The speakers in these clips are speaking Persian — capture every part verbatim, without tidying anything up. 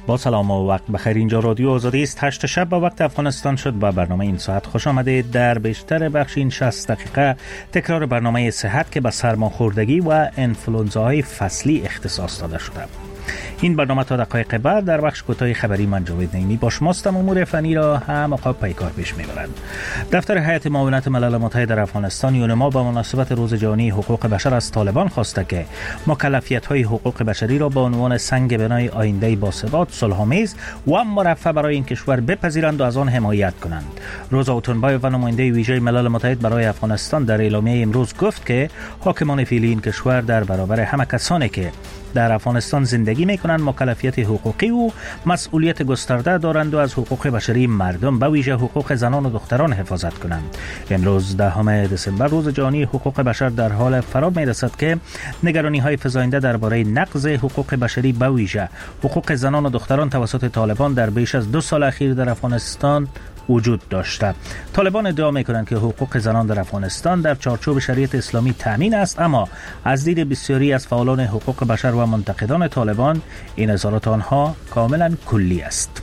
با سلام و وقت بخیر. اینجا رادیو آزادی است. هشت شب با وقت افغانستان شد با برنامه این ساعت خوش آمدید. در بیشتر بخش این شصت دقیقه تکرار برنامه صحت که به سرماخوردگی و انفلوئنزاهای فصلی اختصاص داده شده. این برنامه تا دقایق بعد در بخش کوتاه خبری من جاوید نعیمی با شماستم. امور فنی را هم آقا پیکار پیش میبرند. دفتر هیئت معاونت ملل متحد در افغانستان یونما با مناسبت روز جهانی حقوق بشر از طالبان خواسته که مکلفیت‌های حقوق بشری را به عنوان سنگ بنای آینده باثبات، صلح‌آمیز و مرفه برای این کشور بپذیرند و از آن حمایت کنند. روزا اوتونبایو و نماینده ویژه ملل متحد برای افغانستان در اعلامیه امروز گفت که حاکمان فعلی این کشور در برابر همه کسانی که در افغانستان زندگی میکنند مکلفیت حقوقی و مسئولیت گسترده دارند و از حقوق بشری مردم به ویژه حقوق زنان و دختران حفاظت کنند. امروز دهم دسامبر روز جهانی حقوق بشر در حال فرا میرسد که نگرانی های فزاینده درباره نقض حقوق بشری به ویژه حقوق زنان و دختران توسط طالبان در بیش از دو سال اخیر در افغانستان وجود داشته. طالبان ادعا میکنند که حقوق زنان در افغانستان در چارچوب شریعت اسلامی تامین است، اما از دید بسیاری از فعالان حقوق بشر و منتقدان طالبان این اظهارات آنها کاملا کلی است.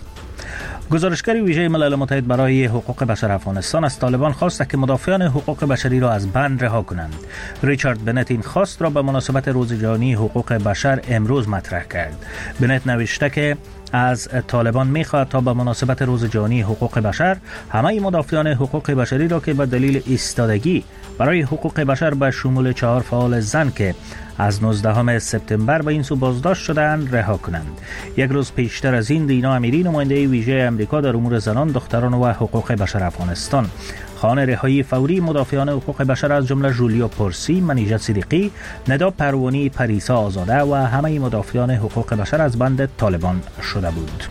گزارشگر ویژه ملل متحد برای حقوق بشر افغانستان از طالبان خواست که مدافعان حقوق بشری را از بند رها کنند. ریچارد بنت این خواست را به مناسبت روز جهانی حقوق بشر امروز مطرح کرد. بنت نوشته که از طالبان میخواهد تا به مناسبت روز جهانی حقوق بشر همه مدافعان حقوق بشری را که به دلیل ایستادگی برای حقوق بشر به شمول چهار فعال زن که از نوزدهم سپتامبر به این سو بازداشت شدند رها کنند. یک روز پیشتر از این دینا امیری نماینده ویژه امریکا در امور زنان، دختران و حقوق بشر افغانستان خواهان رهایی فوری مدافعان حقوق بشر از جمله جولیا پرسی، منیژه صدیقی، ندا پروانی، پریسا آزاده و همه مدافعان حقوق بشر از بند طالبان شده بود.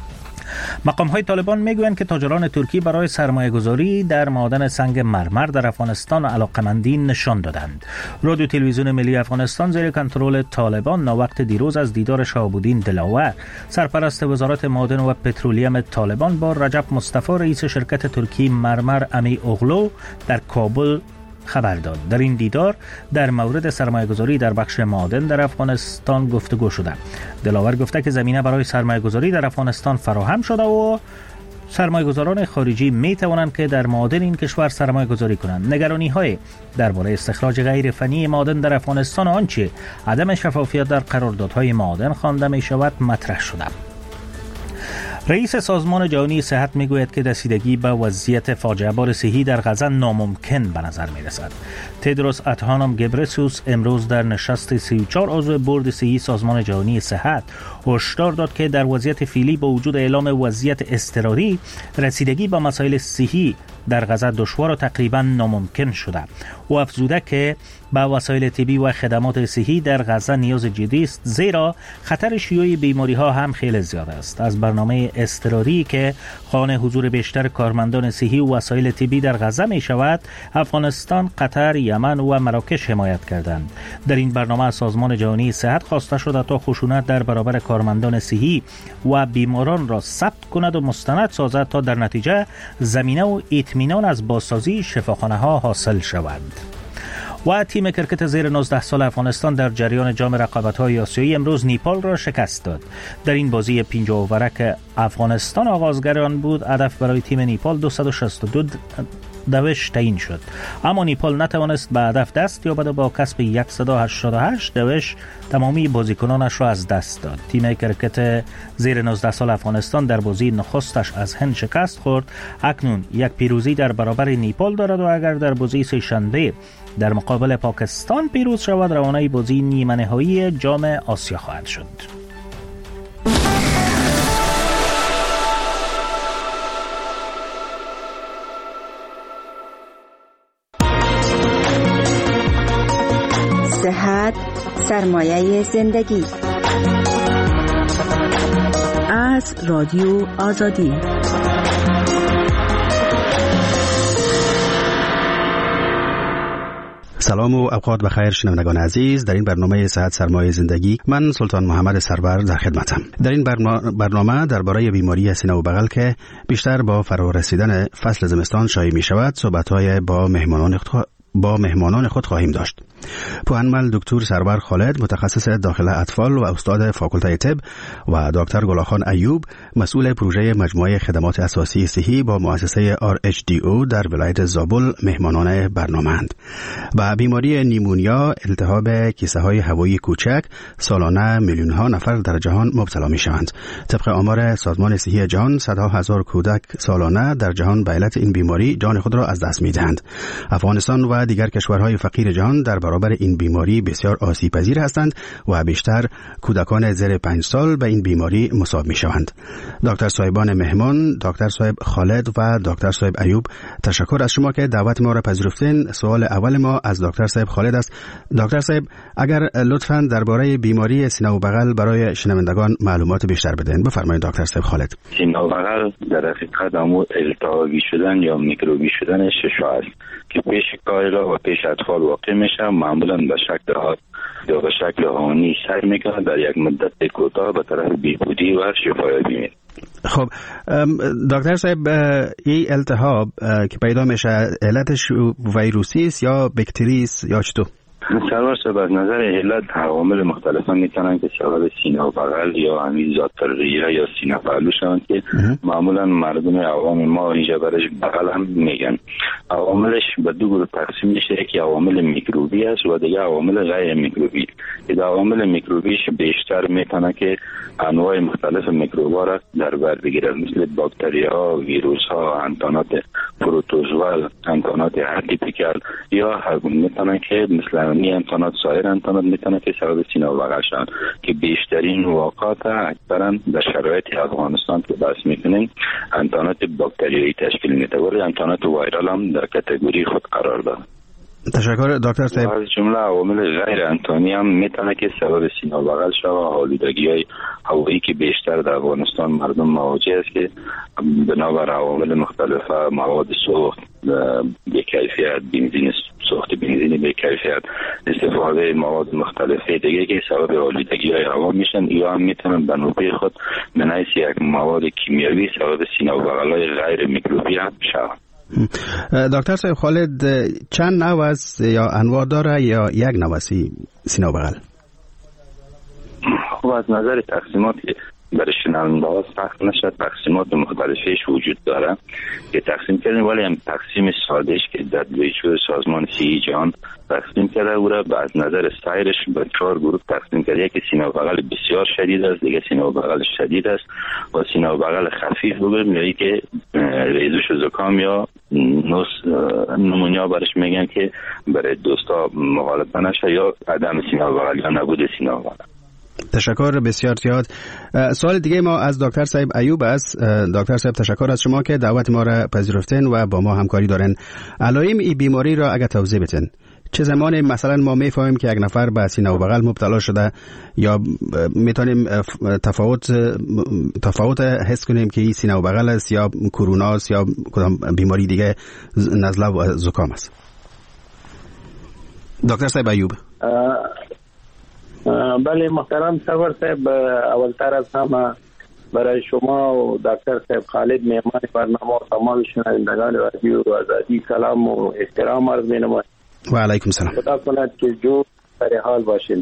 مقام های طالبان میگویند که تاجران ترکی برای سرمایه گذاری در معادن سنگ مرمر در افغانستان علاقمندی نشان دادند. رادیو تلویزیون ملی افغانستان زیر کنترل طالبان ناوقت دیروز از دیدار شهاب‌الدین دلاور، سرپرست وزارت معادن و پترولیم طالبان با رجب مصطفی رئیس شرکت ترکی مرمر امی اوغلو در کابل خبر داد. در این دیدار در مورد سرمایه‌گذاری در بخش معادن در افغانستان گفتگو شده. دلاور گفته که زمینه برای سرمایه‌گذاری در افغانستان فراهم شده و سرمایه‌گذاران خارجی می توانند که در معادن این کشور سرمایه‌گذاری کنند. نگرانی‌های درباره استخراج غیر فنی معادن در افغانستان و آنچه عدم شفافیت در قراردادهای معادن خوانده می شود مطرح شده. رئیس سازمان جهانی صحت میگوید که رسیدگی به وضعیت فاجعه بار صحی در غزه ناممکن به نظر میرسد. تدروس ادهانوم گبرسوس امروز در نشست سی و چهار عضو بورد صحی سازمان جهانی صحت هشدار داد که در وضعیت فعلی با وجود اعلام وضعیت اضطراری رسیدگی به مسائل صحی در غزه دشوار و تقریبا ناممکن شده. او افزوده که با وسایل طبی و خدمات صحی در غزه نیاز جدی است، زیرا خطر شیوع بیماری ها هم خیلی زیاد است. از برنامه اضطراری که خواهان حضور بیشتر کارمندان صحی و وسایل طبی در غزه می شود، افغانستان، قطر، یمن و مراکش حمایت کردند. در این برنامه سازمان جهانی صحت خواسته شده تا خشونت در برابر کارمندان صحی و بیماران را ثبت کند و مستند سازد تا در نتیجه زمینه و اطمینان از بازسازی شفاخانه ها حاصل شود. و تیم کرکت زیر نوزده سال افغانستان در جریان جام رقابت‌های آسیایی امروز نیپال را شکست داد. در این بازی پنجاه اووره که افغانستان آغازگر آن بود، هدف برای تیم نیپال دویست و شصت و دو دوش تعیین شد، اما نیپال نتوانست به هدف دست یابد و با کسب صد و هشتاد و هشت دوش تمامی بازیکنانش را از دست داد. تیم کرکت زیر نوزده سال افغانستان در بازی نخستش از هند شکست خورد. اکنون یک پیروزی در برابر نیپال دارد و اگر در بازی سه شنبه در مقابل پاکستان پیروز شود، روانه بازی نیمه نهایی جام آسیا خواهد شد. صحت سرمایه زندگی از رادیو آزادی. سلام و اوقات بخیر شنوندگان عزیز. در این برنامه صحت سرمایه زندگی من سلطان محمد سرور در خدمتم. در این برنامه درباره بیماری سینه و بغل که بیشتر با فرا رسیدن فصل زمستان شایع می شود صحبت‌های با مهمانان با مهمانان خود خواهیم داشت. پوهنمل دکتر سرور خالد متخصص داخل اطفال و استاد فاکولته طب و دکتر گلاخان ایوب مسئول پروژه مجموعه خدمات اساسی صحی با مؤسسه آر اچ دی او در ولایت زابل مهمانان برنامه‌اند. با بیماری نیمونیا، التهاب کیسه های هوایی کوچک، سالانه میلیون ها نفر در جهان مبتلا می شوند. طبق آمار سازمان صحی جهان، صدها هزار کودک سالانه در جهان به علت این بیماری جان خود را از دست می دهند. افغانستان و دیگر کشورهای فقیر جهان در برابر این بیماری بسیار آسیب پذیر هستند و بیشتر کودکان زیر پنج سال به این بیماری مصاب می شوند. دکتر صاحبان مهمان، دکتر صاحب خالد و دکتر صاحب ایوب، تشکر از شما که دعوت ما را پذیرفتین. سوال اول ما از دکتر صاحب خالد است. دکتر صاحب، اگر لطفاً درباره بیماری سینه و بغل برای شنوندگان معلومات بیشتر بدین. بفرمایید دکتر صاحب خالد. سینه و بغل در حقیقت امو التهابی شدن یا میکروبی شدن ششو است که پیش کایلا و پیش اطفال واقع میشه. معمولاً به شکل حاد یا به شکل هانی سر میکنه، در یک مدت کوتاه به طرف بیهودی و شفایابی میره. خب دکتر صاحب، این التهاب که پیدا میشه علتش ویروسی است یا باکتری است یا چطور؟ سرور صاحب، از نظر علت عوامل مختلفا میتونن که سبب سینه و بغل یا همین ذات ریه یا سینه پهلو شوند که معمولا مردم عوام ما اینجا برش بغل هم میگن. عواملش به دو گروه تقسیم میشه، یکی عوامل میکروبی است و دیگه عوامل غیر میکروبی. این عوامل میکروبیش بیشتر میتونه که انواع مختلف میکروبا را در بر بگیرد، مثل باکتری ها، ویروس ها، انتانات پروتوزوال، انتانات اتیپیکال، یا میتونه که مثل این انتانات سایر انتانات میتونه که سبب سینه و بغل شوند که بیشترین واقعات اکثرا در شرایط افغانستان که بحث میکنیم انتانات باکتریایی تشکیل میده، ولی انتانات وایرال هم در کاتگوری خود قرار داره. تشکر دکتر صاحب. از جمله عوامل غیر انتانی هم میتونه که سبب سینه و بغل شود. آلودگی‌های هوایی که بیشتر در افغانستان مردم مواجه است که بنابر عوامل مختلف، مواد سوخت به کیفیت، بنزین سوخت بنزین به کیفیت، استفاده مواد مختلف دیگه که سبب آلودگی‌های هوا میشن، یا هم میتونن به نوبه خود من حیث یک مواد کیمیاوی سبب سینه و بغل‌های غیر میکروبی هم شود. دکتر صاحب خالد، چند نوع است یا انواع داره یا یک نوع است سینه و بغل؟ خب از نظر تقسیمات برای شنونده ها سخت نشد، تقسیمات مختلفش وجود داره که تقسیم کردیم، ولی هم تقسیم سادهش که در دبلیو سازمان صحی جهان تقسیم کرده او را از نظر سایرش به چهار گروه تقسیم کرده. یکی سینه و بغل بسیار شدید است، دیگه سینه و بغل شدید است و سینه و بغل خفیف بگویم، یعنی که ریزش و زکام یا نوس نمونیا برش میگن که برای دوستا مغالطه نشه، یا عدم سینه و بغل یا نبود سینه و بغل. تشکر بسیار زیاد. سوال دیگه ما از دکتر صاحب ایوب است. دکتر صاحب، تشکر از شما که دعوت ما را پذیرفتین و با ما همکاری دارین. علائم این بیماری را اگه توضیح بدین. چه زمانی مثلا ما میفهمیم که یک نفر به سینه و بغل مبتلا شده، یا میتونیم تفاوت تفاوت حس کنیم که این سینه و بغل است یا کرونا است یا کدام بیماری دیگه، نزله و زکام است؟ دکتر صاحب ایوب. بله محترم سرور صاحب، اولتر از همه برای شما و دکتر صاحب خالد مهمان برنامه و تمام شنوندگان رادیو آزادی سلام و احترام عرض می‌نمایم. و علیکم سلام. خدا کند که جو در حال باشین.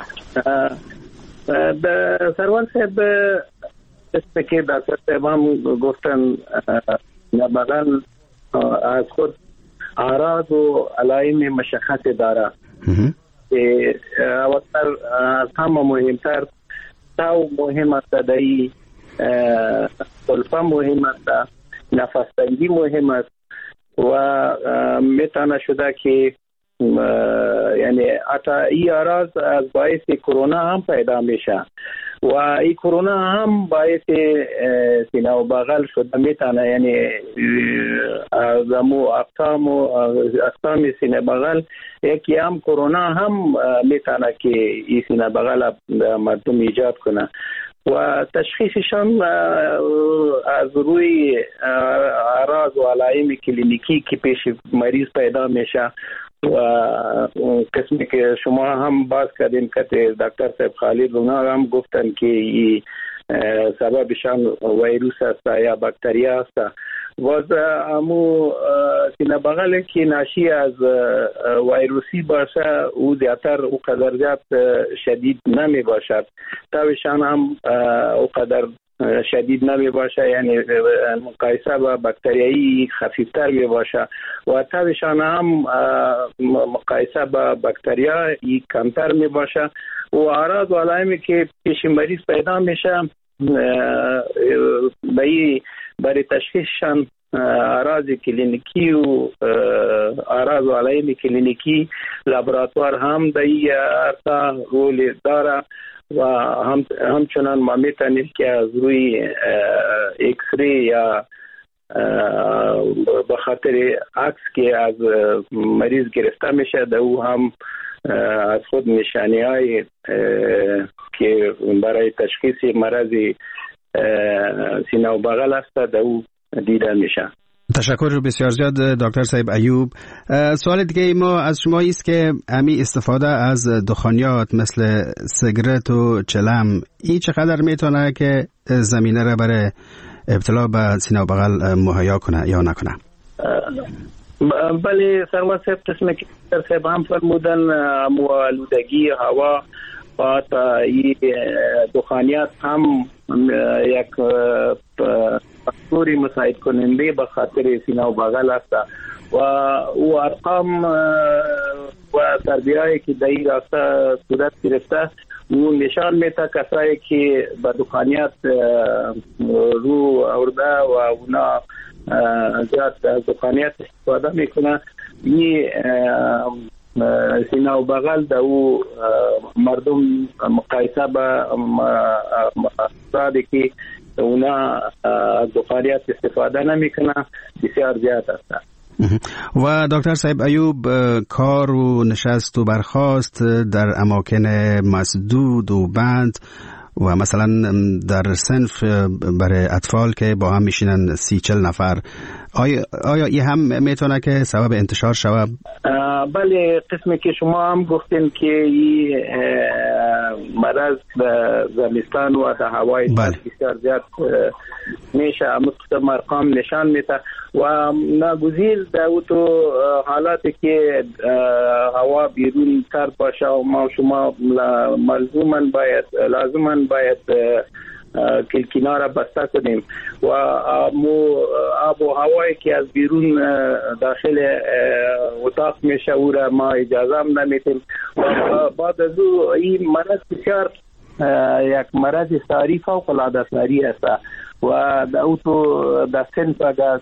سرور صاحب اسم که دکتر صاحب هم گفتن بغل از خود اعراض و علائم مشخص داره که اولتر از همه مهمتر تاو مهم است، دایی سلفه مهم است، نفس تنگی مهم است و میتونه شده که یعنی حتی این اعراض از باعث کرونا هم پیدا میشه و این کرونا هم باعث سینه و بغل شده میتونه، یعنی از امو اقسام و اقسام سینه بغل یکی هم کرونا هم میتونه که این سینه بغل مردم ایجاد کنه و تشخیصشان از روی اعراض و علائم کلینیکی که پیش مریض پیدا میشه و قسمی که شما هم باز کردین که دکتر صاحب خالد اونا هم گفتن که سببشان ویروس است یا باکتریا است. و امو سینه بغل که ناشی از ویروسی باشه او زیادتر او قدر زیاد شدید نمی باشد، تاویشان هم او قدر شدید نمی باشه، یعنی مقایسه با باکتریایی خفیفتر می باشه و تاویشان هم مقایسه با باکتریایی کمتر می باشه و اعراض و علائمی که پیش مریض پیدا میشه به برای تشخیصشان اعراض کلینیکی و اعراض و علائم کلینیکی لابراتوار هم در این ارتا رول داره و هم همچنان ما میتونیم که از روی ایکس ری یا به خاطر عکس که از مریض گرفته میشه در او هم از خود نشانی های که برای تشخیص مرض سینه و بغل است در او دیده میشه. تشکر بسیار زیاد دکتر صاحب ایوب. سوال دیگه ما از شما است که امی استفاده از دخانیات مثل سیگرت و چلم این چقدر میتونه که زمینه را برای ابتلا به سینه و بغل مهیا کنه یا نکنه؟ بله سرما صاحب، قسم که دکتر صاحب هم فرمودن آلودگی هوا و تا این دخانیات هم یک فاکتوری مساعد کننده به خاطر سینه و بغل است و او ارقام و تربیه‌ای که در این راستا صورت گرفته او نشان میده کسایی که به دخانیات رو آورده و اونا زیاد دخانیات استفاده میکنه، این سینه و بغل در او مردم مقایسه با افرادی که اونا دخانیات استفاده نمیکنه بسیار زیاد است. و دکتر صاحب ایوب، کار و نشست و برخاست در اماکن مسدود و بند و مثلا در صنف برای اطفال که با هم میشینن سی چل نفر، آیا آیا این هم میتونه که سبب انتشار شود؟ بله، قسمی که شما هم گفتین که این مرض به زمستان و در هوای بسیار زیاد میشه، مستقیم ارقام نشان میده و ناگزیر در تو حالاتی که هوا بیرون سرد باشه و ما شما ملزوما باید لازما باید کلکینا را بسته کنیم و آب و هوایی که از بیرون داخل اتاق میشه او را ما اجازه هم نمیتیم و بعد از او این مرض بسیار یک مرض ساری فوق العاده ساری است و در او تو در صنف اگر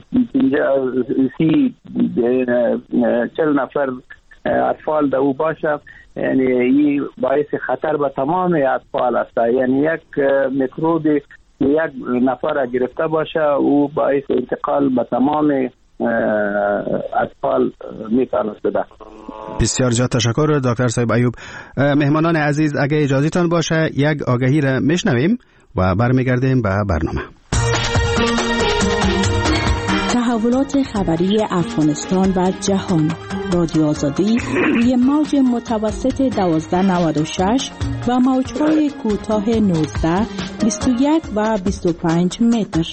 سی چل نفر اطفال در او باشه، یعنی این باعث خطر به تمام اطفال است، یعنی یک میکروب یک نفر گرفته باشه او باعث انتقال به تمام اطفال میتونه شده. بسیار زیاد تشکر دکتر صاحب ایوب. مهمانان عزیز، اگه اجازهتان باشه یک آگهی را میشنویم و برمیگردیم به برنامه. تحولات خبری افغانستان و جهان، رادیو آزادی روی موج متوسط دوازده نود و شش و موج‌های کوتاه نوزده، بیست و یک و بیست و پنج متر.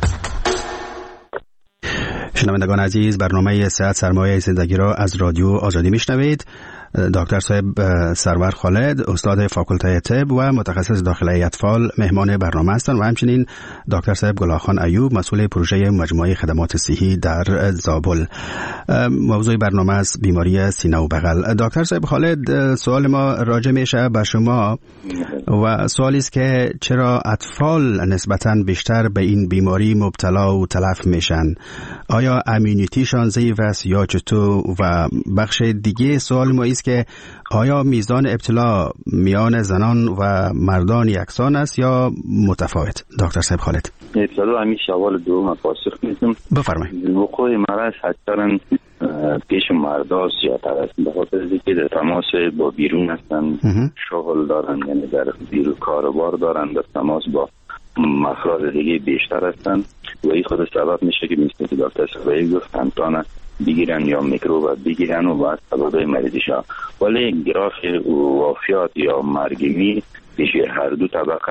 شنوندگان عزیز، برنامه صحت سرمایه زندگی را از رادیو آزادی میشنوید. دکتر صاحب سرور خالد، استاد فاکولته طب و متخصص داخله اطفال مهمان برنامه هستند و همچنین دکتر صاحب گلاخان ایوب، مسئول پروژه مجموعه خدمات صحی در زابل. موضوع برنامه است بیماری سینه و بغل. دکتر صاحب خالد، سوال ما راجع میشه به شما و سوالی است که چرا اطفال نسبتاً بیشتر به این بیماری مبتلا و تلف میشن؟ آیا امیونیتیشان ضعیف است یا چطور؟ و بخش دیگه سوال ما است که آیا میزان ابتلا میان زنان و مردان یکسان است یا متفاوت؟ دکتر صاحب خالد. ابتلا همین سوال دوم پاسخ میدم. بفرمایید. وقوع مرض اکثرا پیش مردا زیادتر است، به خاطر اینکه در تماس با بیرون هستن، شغل دارن، یعنی در بیرون کاروبار دارن، در تماس با افراد دیگه بیشتر هستن و این خود سبب میشه که مثل که دکتر صاحب گفت امکان بگیرن یا میکروب بگیرن و بعد سبب مریضی شد. ولی گراف وفیات یا مرگمی پیش هر دو طبقه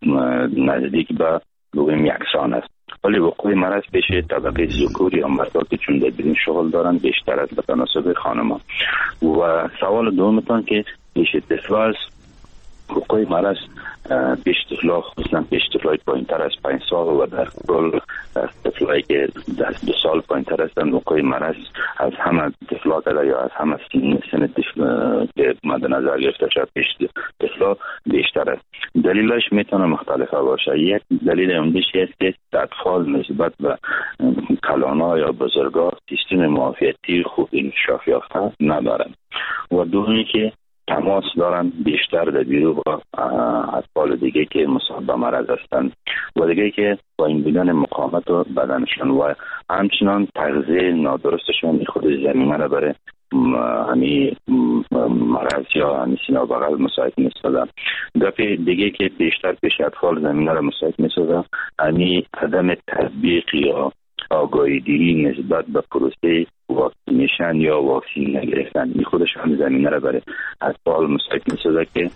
نزدیک به بگویم یکسان است. ولی وقوع مرض پیش طبقه ذکوری یا مردان که چون در بدین شغل دارن بیشتر از به تناسب خانما. و سوال دومتان که پیش طفل وقوع مرض پیش طفلا خصوصا پیش طفلای پایین تر از پنج سال و در کل طفلایی که دو سال پایین تر هستند وقوع مرض از همه طفلا یا از همه سن سن طفل که مد نظر گرفته شد پیش طفلا بیشتر است. دلیلش میتونه مختلفه باشه. یک دلیل عمده‌اش است که اطفال نسبت به کلانا یا بزرگا سیستم معافیتی خوب انکشاف یافته ندارند و دومی که تماس دارن بیشتر در بیرو با اطفال دیگه که مصاب به مرض هستند و دیگه که با این بودن مقاومت بدنشان و همچنان تغذیه نادرستشان خود زمینه را برای همی مرض یا همی سینه و بغل مساعد می‌سازد. دفعه دیگه که بیشتر پیش اطفال زمینه را مساعد می‌سازد همی عدم تطبیق یا آگاهی دیری نسبت به پروسه واکسینیشن یا واکسین نگرفتن این خودش هم زمینه را برای اطفال مساعد می‌سازد که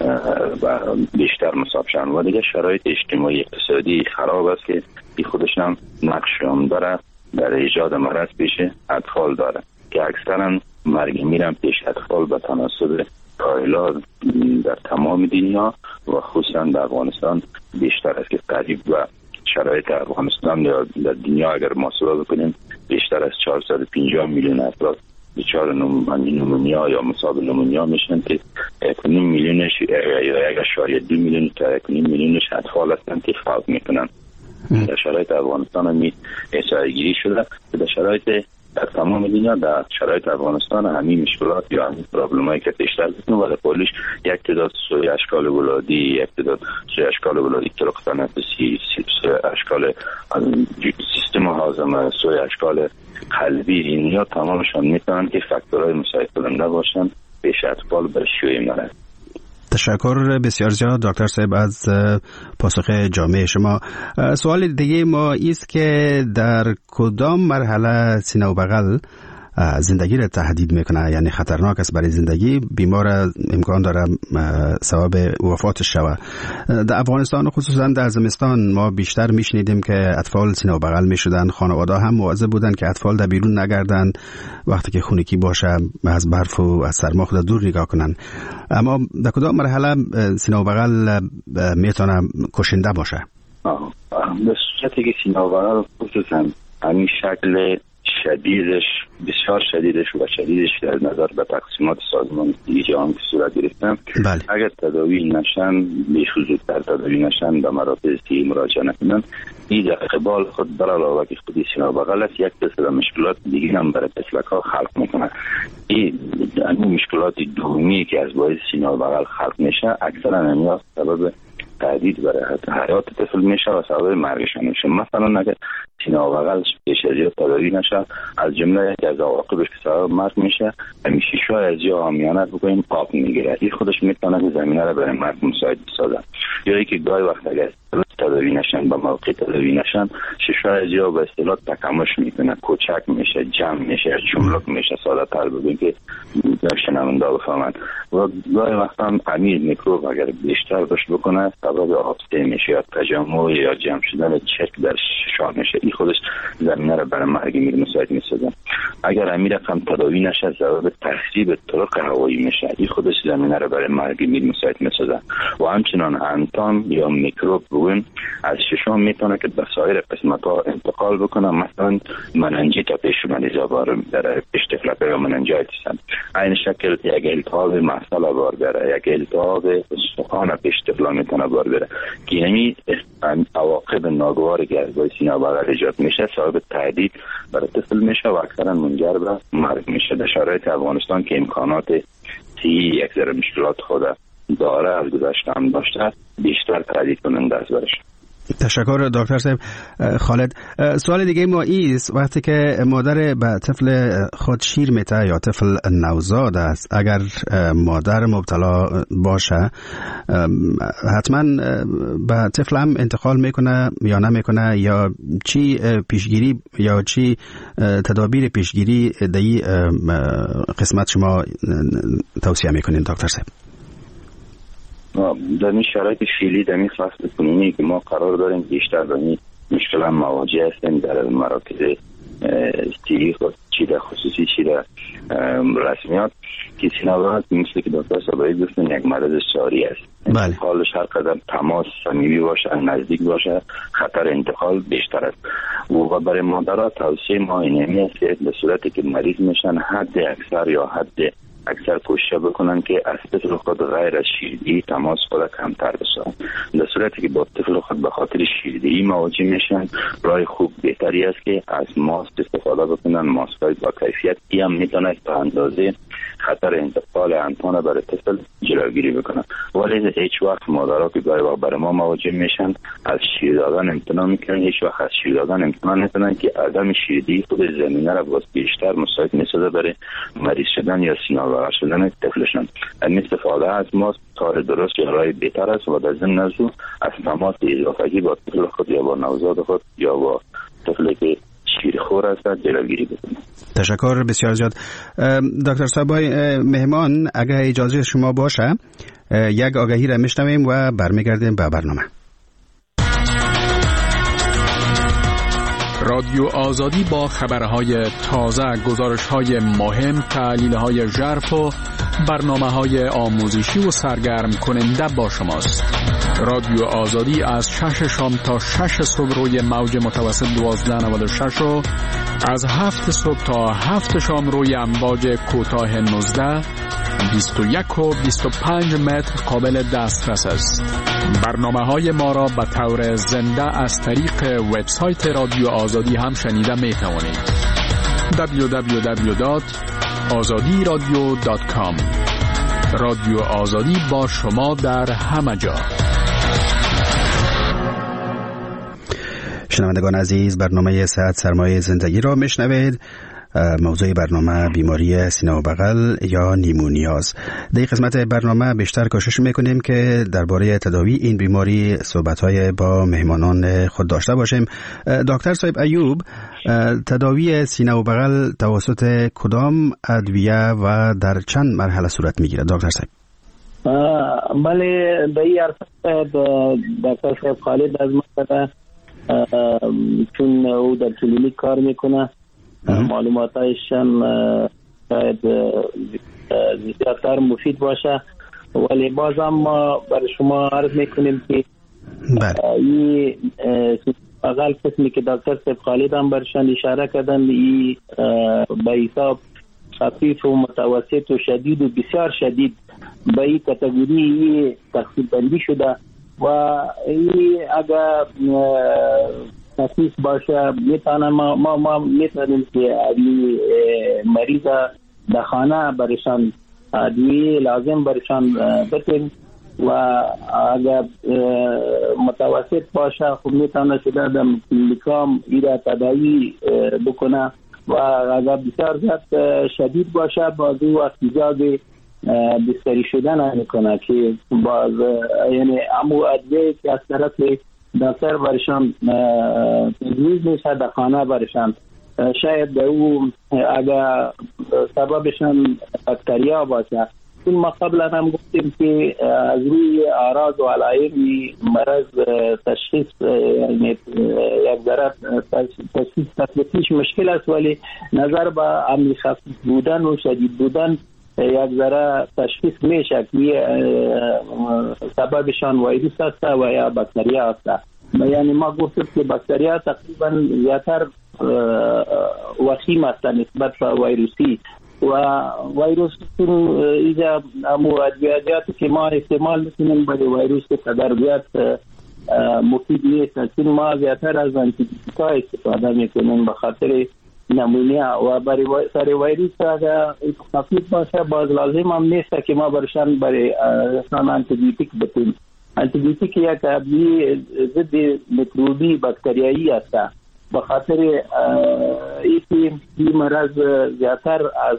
بیشتر مصاب شدن و دیگه شرایط اجتماعی اقتصادی خراب است که این خودش هم نقش عمده در ایجاد مرض پیش اطفال داره که اکثرا مرگ میرن پیش اطفال به تناسب کایلا در تمام دنیا و خصوصا در افغانستان بیشتر است که قریب و شرایط افغانستان یا در دنیا اگر محاسبه بکنیم بیشتر از چهارصد و پنجاه میلیون افراد دچار نومونیا یا مصاب نومونیا میشن که یک میلیونش یا یک اشاریه دو میلیون تا یک میلیونش اطفال هستند که فوت میکنن. در شرایط افغانستان هم احصایه گیری شده در شرایط در تمام دنیا در شرایط افغانستان همین مشکلات یا همین پرابلمایی که بیشتر بکنه و در پولیش یک تعداد سوی اشکال ولادی یک تعداد سوی اشکال ولادی طرق تنفسی سوی اشکال سیستم هاضمه سوی اشکال قلبی اینیا تمامشان میتونن که فاکتورهای مساعد کننده باشن پیش اطفال برای شیوع مرض. تشکر بسیار زیاد دکتر صاحب از پاسخ جامع شما. سوال دیگه ما ایست که در کدام مرحله سینه و بغل زندگی را تهدید میکنه، یعنی خطرناک است برای زندگی، بیمار امکان داره سبب وفاتش شود. در افغانستان خصوصا در زمستان ما بیشتر میشنیدیم که اطفال سینه و بغل میشدن، خانواده هم مواظب بودن که اطفال در بیرون نگردن، وقتی که خونگی باشه از برف و از سرما خود دور نگاه کنن. اما در کدام مرحله سینه و بغل میتونه کشنده باشه؟ آه به صورتی که سینه و بغل خصوصا همین شکل شدیدش بسیار شدیدش و شدیدش در نظر به تقسیمات سازمان جهان که صورت گرفتن بله. اگر تداوی نشن بیخصوص در تداوی نشن به مراکز صحی مراجعه نکنن این در قبال خود بر علاوه که خودی سینه و بغل است یک قسم مشکلات دیگه هم برای طفلک ها خلق میکنه. این همین مشکلات دومی که از باعث سینه و بغل خلق میشه اکثرا همین سبب تهدید برای حیات طفل میشه و سبب مرگشان میشه. مثلا اگر سینه و بغل پیش از یا تداوی نشه از جمله یکی از عواقبش که سبب مرگ میشه همیشه شاید از یا همیانت بکنیم آب میگیره. این خودش میتونه که زمینه را برای مرگ مساعد بسازه. یا اینکه گاهی وقت اگر تداوی نشن با موقع تداوی نشن ششای از یا به اصطلاح تکمش میکنه، کوچک میشه، جمع میشه، چملک میشه، ساده تر بگویم که شنونده بفهمند. و گاهی وقت هم امیر میکروب اگر بیشتر داشت بکنه سبب آبسته میشه یا تجمع یا جمع شدن چرک در ششا میشه. این خودش زمینه را برای مرگ میر مساعد میسازه. اگر امیر هم تداوی نشه سبب تخریب طرق هوایی میشه. این خودش زمینه را برای مرگ میر مساعد میسازه. و همچنان انتان یا میکروب بگویم از ششم میتونه که به سایر قسمت ها انتقال بکنه. مثلا مننجیت پیش مریضا بار در پیش طفلک یا مننجایتیس هم این شکل یک التهاب مفصل بار بره، یک التهاب استخوان پیش طفلا میتونه بار بره که یعنی عواقب ناگواری که از باعث سینه و بغل ایجاد میشه سبب تهدید برای طفل میشه و اکثرا منجر به مرگ میشه. در شرایط افغانستان که امکانات صحی یک ذره مشکلات خود داره از گذشته هم داشته بیشتر تهدید کننده است برش. تشکر دکتر صاحب. خالد سوال دیگه ما ایست وقتی که مادر به طفل خود شیر میته یا طفل نوزاد است اگر مادر مبتلا باشه حتما به طفل هم انتقال میکنه یا نمیکنه یا چی پیشگیری یا چی تدابیر پیشگیری در این قسمت شما توصیه میکنین دکتر صاحب؟ در این شرایط فعلی در این فصل کنونی که ما قرار داریم بیشتر در این مشکل مواجه هستیم در مراکز سیری خود چی در خصوصی چی در رسمیات که سینابرات مثل که دکتر صابری گفتن یک مرض ساری است. بله. حالش هر قدر تماس صمیمی باشه نزدیک باشه خطر انتقال بیشتر است و برای مادرها توصیه ما اینمی است که به صورتی که مریض میشن حد اکثر یا حد اکثر کوشش بکنن که از طفل خود غیر از شیردهی تماس خود کمتر بسازن. در صورتی که با طفل خود به خاطر شیردهی مواجه میشن راه خوب بهتری است که از ماسک استفاده بکنن. ماسک های با کیفیت ای هم میتونه تا اندازه خطر انتقال انتان برای طفل جلوگیری بکنن. ولی هیچ وقت مادرها که گاهی وقت برای ما مواجه میشن از شیر دادن امتناع میکنن، هیچ وقت از شیر دادن امتناع نکنن که عدم شیردهی خود زمینه را باز بیشتر مساعد میسازه برای مریض شدن یا سینه بغل شدن طفلشان. این استفاده از ماسک کار درست یا راه بهتر است و در ضمن از از تماس اضافگی با طفل خود یا با نوزاد خود یا با طفلی که شیرخور است جلوگیری بکنید. تشکر بسیار زیاد. دکتر صابای مهمان، اگر اجازه شما باشه یک آگهی را میشنویم و برمیگردیم به برنامه. رادیو آزادی با خبرهای تازه، گزارش‌های مهم، تحلیل‌های ژرف و برنامه‌های آموزشی و سرگرم کننده با شماست. رادیو آزادی از شش شام تا شش صبح روی موج متوسط دوازده نود و شش و از هفت صبح تا هفت شام روی امواج کوتاه نوزده، بیست و یک و بیست و پنج متر قابل دسترس است. برنامه‌های ما را به طور زنده از طریق وبسایت رادیو آزادی هم شنیده می توانید. دبلیو دبلیو دبلیو دات آزادی رادیو دات کام. رادیو آزادی با شما در همه جا. شنوندگان عزیز، برنامه صحت سرمایه زندگی را میشنوید. موضوع برنامه بیماری سینه و بغل یا نیمونیاز. در این قسمت برنامه بیشتر کوشش میکنیم که درباره تداوی این بیماری صحبت‌های با مهمانان خود داشته باشیم. دکتر صاحب ایوب، تداوی سینه و بغل توسط کدام ادویه و در چند مرحله صورت میگیرد دکتر صاحب؟ بله، به این عرصه دکتر صاحب خالد از مقصد چون او در کلینیک کار میکنه معلوماتش هم شاید زیادتر مفید باشه، ولی باز هم ما برای شما عرض میکنیم که این اقل قسمی که دکتر صاحب خالد هم برشان اشاره کردن این به حساب خفیف و متوسط و شدید و بسیار شدید به این کاتگوری تقسیم بندی شده و این اگر خفیف باشه میتونم ما ما, ما میتونیم که این مریض در خانه برشان ادویه لازم برشان بدیم و اگر متوسط باشه خب میتونه شده در کلینیکام ایره تداوی بکنه و اگر بسیار زیاد شدید باشه باز او احتیاج بستری شدن میکنه که باز یعنی امو ادویه که از طرف دکتر برشان تجویز میشه در خانه برشان شاید او اگر سببشان بکتریا باشه. این ما قبلا هم گفتیم که از روی اعراض و علائم مرض تشخیص یعنی یک ذره تشخیص تشخیص مشکل است، ولی نظر به عملی خفیف بودن و شدید بودن یک ذره تشخیص میشه که سببشان ویروس است و یا بکتریا است. یعنی ما گفتیم که بکتریا تقریبا زیادتر وخیم است نسبت به ویروسی و ویروس اینجا امو ادویاتی که ما استعمال میکنیم برای ویروس قدر زیاد مفید نیست، چون ما زیادتر از آنتیبیوتیکا استفاده میکنیم به خاطر نمونیا و برای سر ویروس اگر خفیف باشه باز لازم هم نیست که ما برشان برای رسان آنتیبیوتیک بتیم. آنتیبیوتیک یک ادویه ضد میکروبی بکتریایی است. به خاطر اینکه این مرض زیادتر از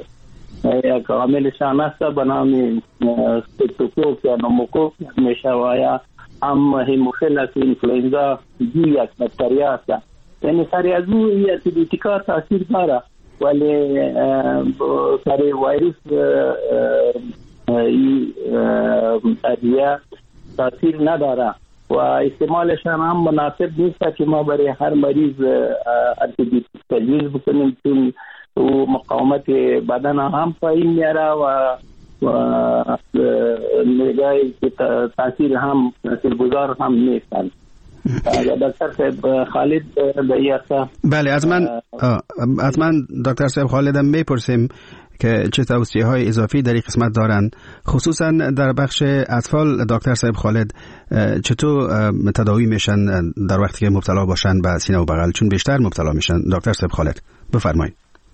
یک عاملشان است به نام ستوکوک یا نوموکوک میشه و یا هم هموفیلس اینفلوئنزا دی یک بکتریا است. یعنی سر از او این آنتیبیوتیکا تاثیر داره، ولی سر ویروس این ادویه تاثیر نداره و استعمالش هم مناسب نیست که ما برای هر مریض آنتی بیوتیک تجویز بکنیم، چون و مقاومت بدن هم پایین میاره و نگاهی که تاثیر هم تاثیرگذار هم نیستن. دکتر صاحب خالد بیاسا. بله از من از من دکتر صاحب خالدم میپرسیم که چه توصیه های اضافی در این قسمت دارن، خصوصا در بخش اطفال. دکتر صاحب خالد چطور تداوی میشن در وقتی که مبتلا باشن به سینه و بغل، چون بیشتر مبتلا میشن؟ دکتر صاحب خالد بفرمایید.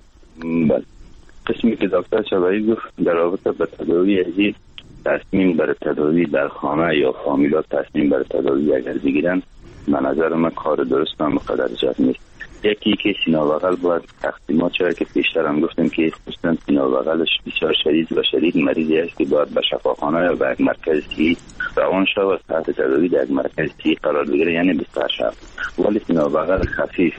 بله، قسمی که دکتر شبایی گفت در رابطه با تداوی ازی، تصمیم بر تداوی در خانه یا فامیلات تصمیم بر تداوی اگر بگیرن، من نظر من کار درست هم قدر جد نیست. یکی که سینه و بغل باید تقسیمات شده که پیشتر هم گفتیم که خصوصا سینه و بغلش بسیار شدید و شدید مریضی است که باید به شفاخانه یا به یک مرکز صحی روان شود و تحت تداوی در یک مرکز صحی قرار بگیره، یعنی بستر شود. ولی سینه و بغل خفیف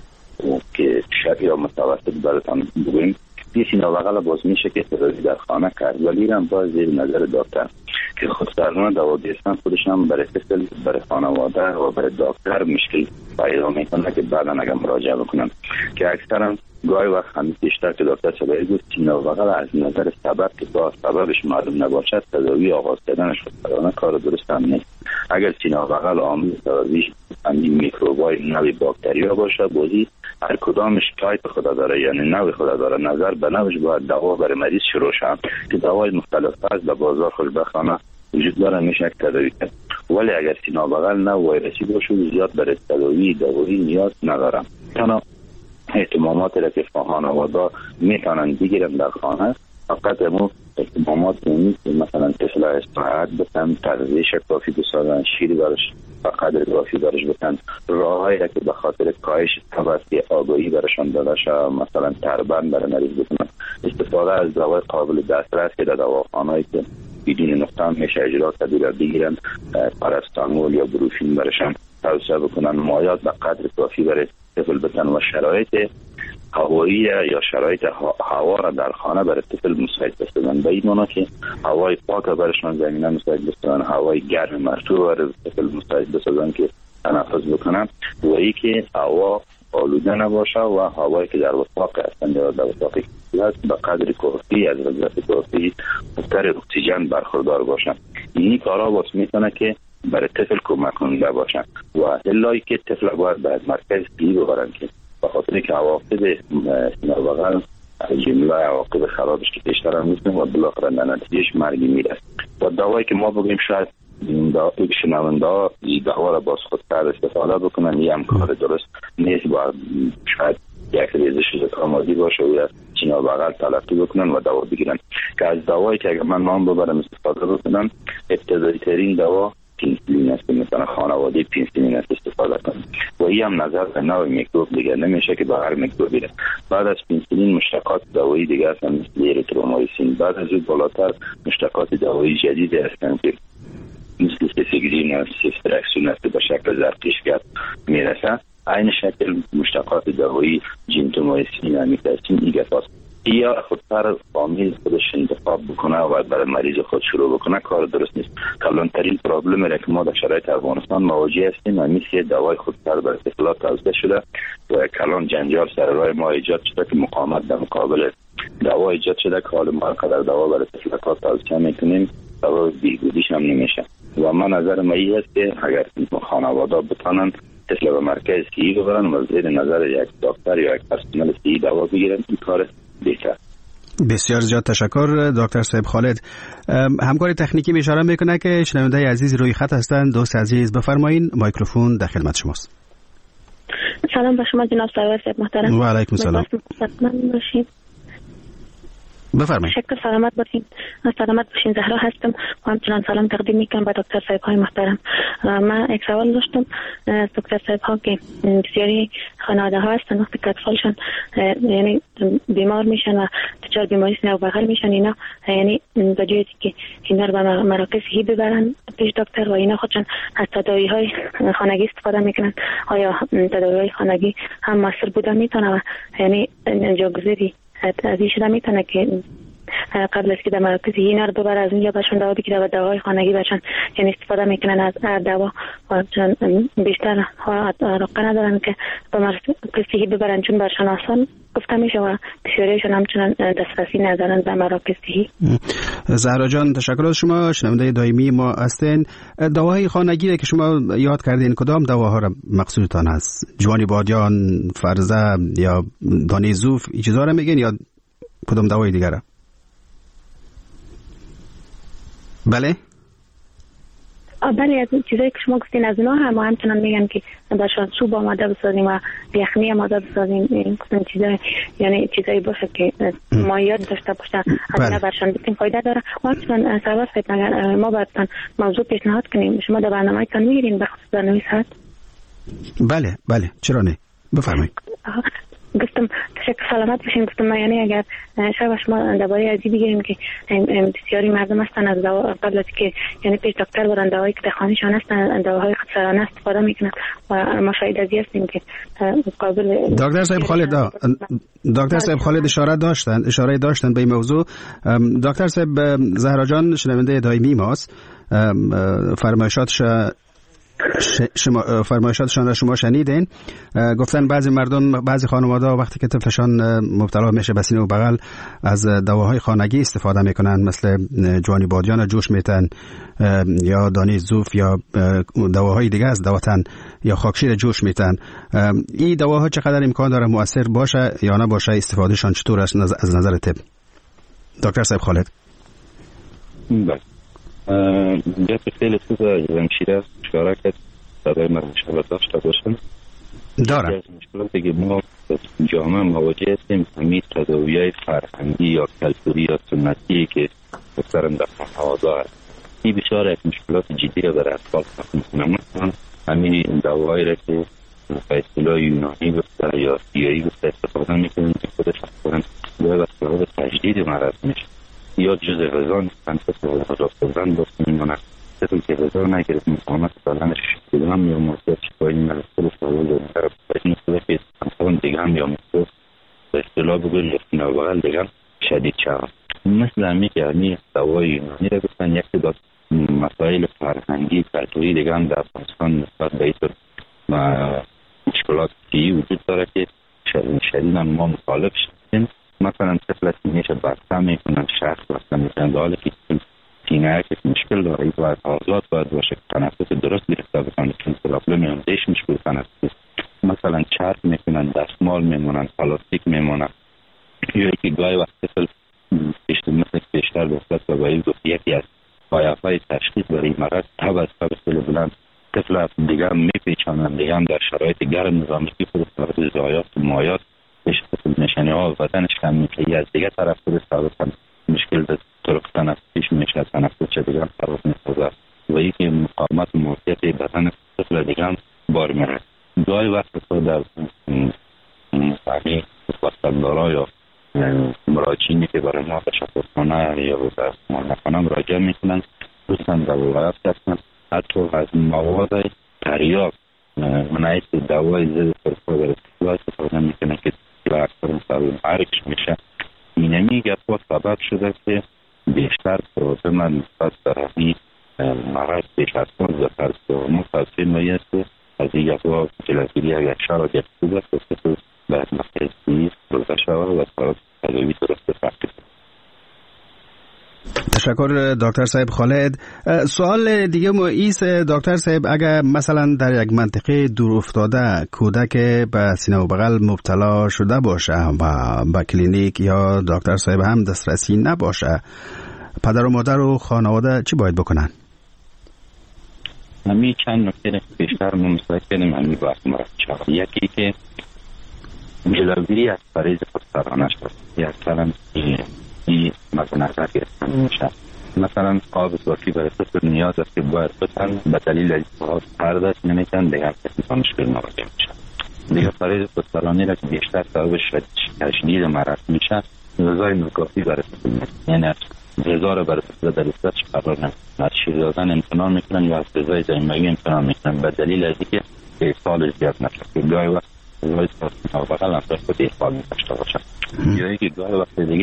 که شدید یا متوسط براتون بگویم، این سینه و بغل باز میشه که تداوی در خانه کرد، ولی هم باز زیر نظر دکتر که خودسرانه دوا دستن خودش هم برای فصل برای خانواده و برای دکتر مشکل پیدا میکنه که بعدا اگر مراجعه بکنن، که اکثرا گاهی وقت همین بیشتر که دکتر چبایی گفت سینه و بغل از نظر سبب که با سببش معلوم نباشد تداوی آغاز کردنش خودسرانه کار درست هم نیست. اگر سینه و بغل عامل تداویش همین میکروبای نوع باکتریا باشه، بودی هر کدامش تایپ خدا داره، یعنی نوع خدا داره، نظر به نوعش باید دوا برای مریض شروع شد که دوای مختلف است به بازار خوشبختانه وجود داره، میشه تداوی کرد. ولی اگر سینه و بغل نه ویروسی باشه زیاد برای تداوی دوائی نیاز ندارم. تنها اهتمامات را که خانواده میتونن بگیرن در خانه فقط امو اهتمامات نیست، مثلا طفل استراحت بتن، تغذیه کافی بسازن، شیر برش و قدر کافی برش بتن، راههایی را که به خاطر کاهش توسطی آگاهی برشان داده شد، مثلا تربند برای مریض بکنن، استفاده از دوای قابل دسترس که در دواخانه‌ای که بدون نقطه میشه اجرا تدویر بگیرن، پاراستامول یا بروفین برشان توصیه بکنن، مایات به قدر کافی برای طفل بتن و شرایط هوایی یا شرایط هوا را در خانه برای طفل مساعد بسازن. به این معنی که هوای پاک برشان زمینه مساعد بسازن، هوای گرم مرطوب برای طفل مساعد بسازن که تنفس بکنن، و ای که هوا آلوده نباشه و هوایی که در اتاق هستند یا در اتاق هست به قدر کافی از غلظت کافی مقدار اکسیژن برخوردار باشن. این کارا واسه میتونه که برای طفل کمک کننده باشن و الا که طفل باید به مرکز صحی ببرن که به خاطر که عواقب سینه و بغل جمله عواقب خرابش که بیشتر هم نیستن و بالاخره نتیجهش مرگی میره. با دوایی که ما بگیم شاید این شنونده ها دوا را باز خودتر استفاده بکنن، یه هم کار درست نیست، باید شاید یک ریزش آمادی باشه و یا سینه و بغل تلقی بکنن و دوا بگیرن. که از دوایی که اگر من نام ببرم استفاده بکنن، ابتدایی ترین دوا پنسیلین است، مثلا خانواده پنسیلین است استفاده کنن و این هم نظر به نوع میکروب دیگه نمیشه که به هر میکروب بیره. بعد از پنسیلین مشتقات دوایی دیگه هستن مثل اریترومایسین، بعد از اون بالاتر مشتقات دوایی جدید هستن که مثل سیفیگرین و سیفترکسون است به شکل زرتشت میرسن. این شکل مشتقات دوایی جنتومایسین و میتاسین ایگه هست. یا خودتر فامیل خودش انتخاب بکنه و برای مریض خود شروع بکنه کار درست نیست. کلانترین پرابلم را که ما در شرایط افغانستان مواجه هستیم و مثل دوای خودتر برای طفلات توسعه شده و کلان جنجال سر راه ما ایجاد شده که مقاومت در مقابل دوا ایجاد شده که حال ما قدر دوا برای طفلات توسعه میکنیم دوا بیهودیش هم نمیشه. و من نظر من این است که اگر خانواده بتانن طفل به مرکز صحی ببرن و زیر نظر یک دکتر یا یک پرسنل صحی دوا بگیرن، این کار بهتر. بسیار زیاد تشکر دکتر صاحب خالد. همکار تکنیکی می اشاره میکنه که شنونده عزیز روی خط هستند. دوست عزیز بفرمایین، میکروفون در خدمت شماست. سلام به شما جناب سرور صاحب محترم. و علیکم السلام. بفرمایید. شکر سلامت باشین. سلامت باشین. زهرا هستم و همچنان سلام تقدیم میکنم به دکتر صاحب های محترم. من یک سوال داشتم از دکتر صاحب ها که بسیاری خانواده ها هستن وقتی که اطفالشان یعنی بیمار میشن و دچار بیماری سینه و بغل میشن، اینا یعنی به جای که اینا رو به مراکز صحی ببرن پیش دکتر و اینا خودشان از تداوی های خانگی استفاده میکنن، آیا تداوی های خانگی هم موثر بوده میتونه و یعنی جاگزیری از این شده میتونه که قبل از که در مراکز اینا رو ببر از اینجا باشون دوا بگیره و دواهای خانگی باشن، یعنی استفاده میکنن از هر دوا و چون بیشتر علاقه ندارن که به مراکز صحی ببرن چون برشان آسان گفته میشه و بسیاریشون همچنان دسترسی ندارن به مراکز صحی. زهرا جان تشکر از شما، شنونده دائمی ما هستین. دواهای خانگی که شما یاد کردین کدام دواها را مقصودتان هست؟ جوانی بادیان، فرزه یا دانه زوف این چیزا را میگین یا کدام دوای دیگره؟ بله بله از چیزایی که شما گفتین از اونا هم همچنان میگن که برشان سوپ آماده بسازیم و یخنی آماده بسازیم، این چیزایی یعنی چیزایی باشه که مایعات داشته باشه از اینا برشان بسیم فایده داره. و همچنان سرور صاحب اگر ما براتون موضوع پیشنهاد کنیم شما در برنامه‌تان میگیرین به خصوص برنامه صحت؟ بله بله چرا نه بفرمایید. گفتم تشکر سلامت باشین. گفتم یعنی اگر شاید شما درباره ازی بگیریم که بسیاری مردم هستن از دوا قبل از که یعنی پیش دکتر برن دواهایی که در خانه‌شان هستن دواهای خودسرانه استفاده میکنن و ما شاید ازی هستیم که قابل. دکتر صاحب خالد دکتر صاحب خالد اشاره داشتن اشاره داشتن به این موضوع. دکتر صاحب زهرا جان شنونده دائمی ماست، فرمایشاتش شما فرمایشاتشان را شما شنیدین. گفتن بعضی مردم بعضی خانواده وقتی که طفلشان مبتلا میشه به سینه و بغل از دواهای خانگی استفاده میکنن، مثل جوانی بادیان جوش میتن یا دانه زوف یا دواهای دیگه از دواتن یا خاکشیر جوش میتن. این دواها چقدر امکان داره مؤثر باشه یا نه باشه؟ استفادهشان چطور است از نظر طب؟ دکتر صاحب خالد. بله یا خیلی خوب زمشیره اشاره کرد صدای مرمشهلات داشته باشن دارم. از مشکلاتی که ما جامعه مواجه هستیم همین تداوی‌های فرهنگی یا کلتوری یا سنتی که اکثرا در خانواده هست، این بسیار یک مشکلات جدی را در اطفال خلق میکنه. مثلا همین دواهایی را که به اصطلاح یونانی گفته یا سیایی گفته استفاده میکنیم که خودش اصلا به سبب تجدید مرض میشه یا جز غذا نیستن که غذا خوردن باست میمونه کسی که غذا نگرفت مقاومت بدنش دیگه هم یا مرتب شکایی مرسل سوال داریم در این نسبه که همون دیگه هم یا مرتب به اصطلاح بگویم یا بغل دیگه هم شدید شود. مثل همی که همی دوای یونانی را گفتن یک داد مسائل فرهنگی کلتوری دیگه هم در افغانستان نسبت به ایتر مشکلات که وجود داره که شدید هم ما مخالف شدیم. مثلا طفلت میشه بسته میکنن شخص بسته میکنن در حالی که سینه که مشکل داره باید آزاد باید باشه، تنفس درست گرفته بکنه چون پرابلم اندیش مشکل تنفس. مثلا چرب میکنن، دستمال میمونن، پلاستیک میمونن یا که گاهی وقت طفل بیشتر مثل بیشتر بسته و باید گفت یکی از پایه‌های تشخیص برای مرض تب از تب سل بلند طفل دیگه هم میپیچانن، دیگه هم در شرایط گرم نظامی که خود سرد زایات و مایات بشکل نشانی ها و بدنش کم میشه از دیگه طرف خود سرد مشکل به طرق تنفسیش میشه، تنفس چه دیگه هم سرد میسازه و یکی مقاومت و موقعیت بدن طفل دیگه هم بار میره. گاهی وقت خود در فهمی وستندارا یا مراجعینی که برای ما تشخصخانه یا درمانخانه مراجعه میکنن دوستان در ولایت هستن حتی از مواد تریاک منعیت دوای ضد سرطان در استفاده میکنه که اکثر سرطان عرقش میشه. اینمی گپا سبب شده که بیشتر پروبلم نسبت در همین مرض بیش از کن زفر سرطان تاثیر میسته. از این گپا جلسگیری اگر شرا گفت بوده که به مقیسی روزه شود و سرطان تداوی درست فقط. تشکر دکتر صاحب خالد. سوال دیگه ما ایست دکتر صاحب، اگر مثلا در یک منطقه دور افتاده کودک به سینه و بغل مبتلا شده باشه و به کلینیک یا دکتر صاحب هم دسترسی نباشه، پدر و مادر و خانواده چی باید بکنن؟ همی چند نکته بیشتر ممسک کنیم همی باید مرد شد. یکی که جلوگیری از فریض خودسرانه شد یا اصلا این مد نظر گرفتن میشه. مثلا قابض وقتی برای طفل نیاز است که باید بتن به دلیل اجتهاد پرداخت نمیتن دیگر کسی با مشکل مواجه میشه. دیگه فریض خودسرانه را که بیشتر سبب تشدید مرض میشه غذای ناکافی برای طفل میشه، یعنی غذا را برای طفل در دستش قرار نمیدن، از شیر دادن امتناع میکنن یا از غذای دائمی امتناع میکنن به دلیل از اینکه ایصال زیاد نشه. گاهی وقت غذای ساعت بغل هم خود ایصال می‌داشته باشه یا اینکه گاهی وقت دیگه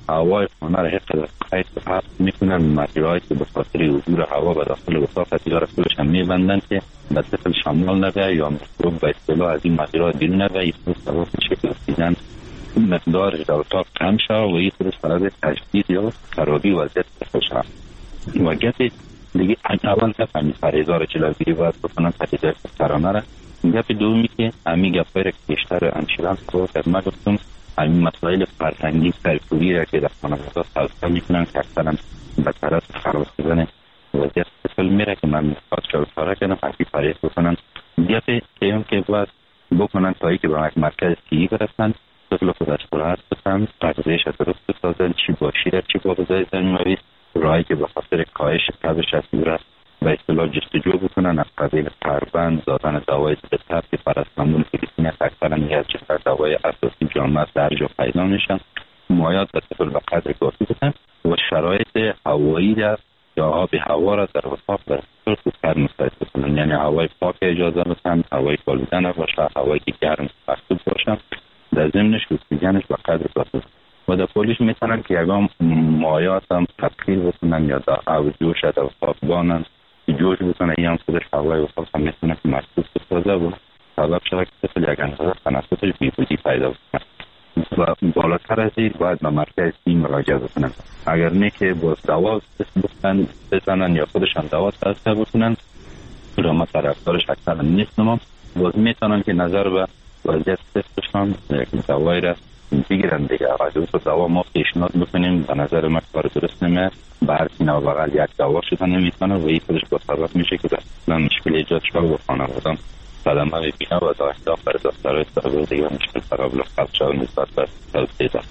هوای خانه را حقیقت قید و حفظ میکنن. مجراهایی که به خاطر حضور هوا به داخل اتاق هستی را کلش هم میبندن که به طفل شامل نگه یا میکروب به اصطلاح از این مجرا بیرون نگه. این طور سبب میشه که اکسیژن مقدارش در اتاق کم شد و این طور سبب تجدید یا خرابی وضعیت طفل شد. و گپ دیگه اول گپ همین پرهیزا را جلوگیری باید بکنن، پرهیزای سرانه را. گپ دومی که همین گپایی را که بیشتر انشیران رو خدمت گفتم، همین مسائل فرهنگی سرکوبی را که در خانواده توسعه میکنن که اکثرا به طرف خراب شدن وضعیت طفل میره که من میخواد شروع کاره کنم حقی پرهیز بکنن. گپ سیوم که باید بکنن تا ای که به مرکز صحی برسن، طفل خودش راحت بسن، تغذیهش درست بسازن، چی با شیر چی با غذای زمینی، راهی که به خاطر کاهش تبش از را به اصطلاح جستجو بکنن، از قبیل پربند، دادن دوای ضد تب که پاراستامول فیلیپین اکثرا یک چهار دوای اساسی جامعه در جا پیدا میشن، مایعات به طفل به قدر کافی بدن و شرایط هوایی در یا آب هوا را در اتاق در طفل خوبتر مساعد بکنن. یعنی هوای پاک اجازه بدن، هوای بالودن باشه، هوایی که گرم مخصوص باشه، در ضمنش اکسیژنش به قدر کافی و در پولیش میتونن که یکم مایعات هم تبخیر بکنن یا در آب جوش در اتاق بانن که جوش بکنن. این هم خودش هوای اتاق هم میتونه که مخصوص بسازه و سبب شده که طفل یک اندازه تنفسش بیهودی پیدا بکنه و بالاتر از این باید به مرکز صحی مراجعه بکنن. اگر نه که باز دوا بکنن بزنن یا خودشان دوا توصیه بکنن، را ما طرفدارش اکثرا نیستم، باز میتونن که نظر به وضعیت طفلشان دوایی را بگیرن دیگه. اگر تو دوا ما پیشنهاد بکنیم به نظر من کار درست نمیه، به هر سینه و بغل یک دوا شدن نمیتونه و این خودش با سبب میشه که اصلا مشکل ایجاد شد و خانوادان صدمه ببینه و دا اهداف بر دکترهای سابق دیگه مشکل فرابل خلق شد نسبت به توسعه داد.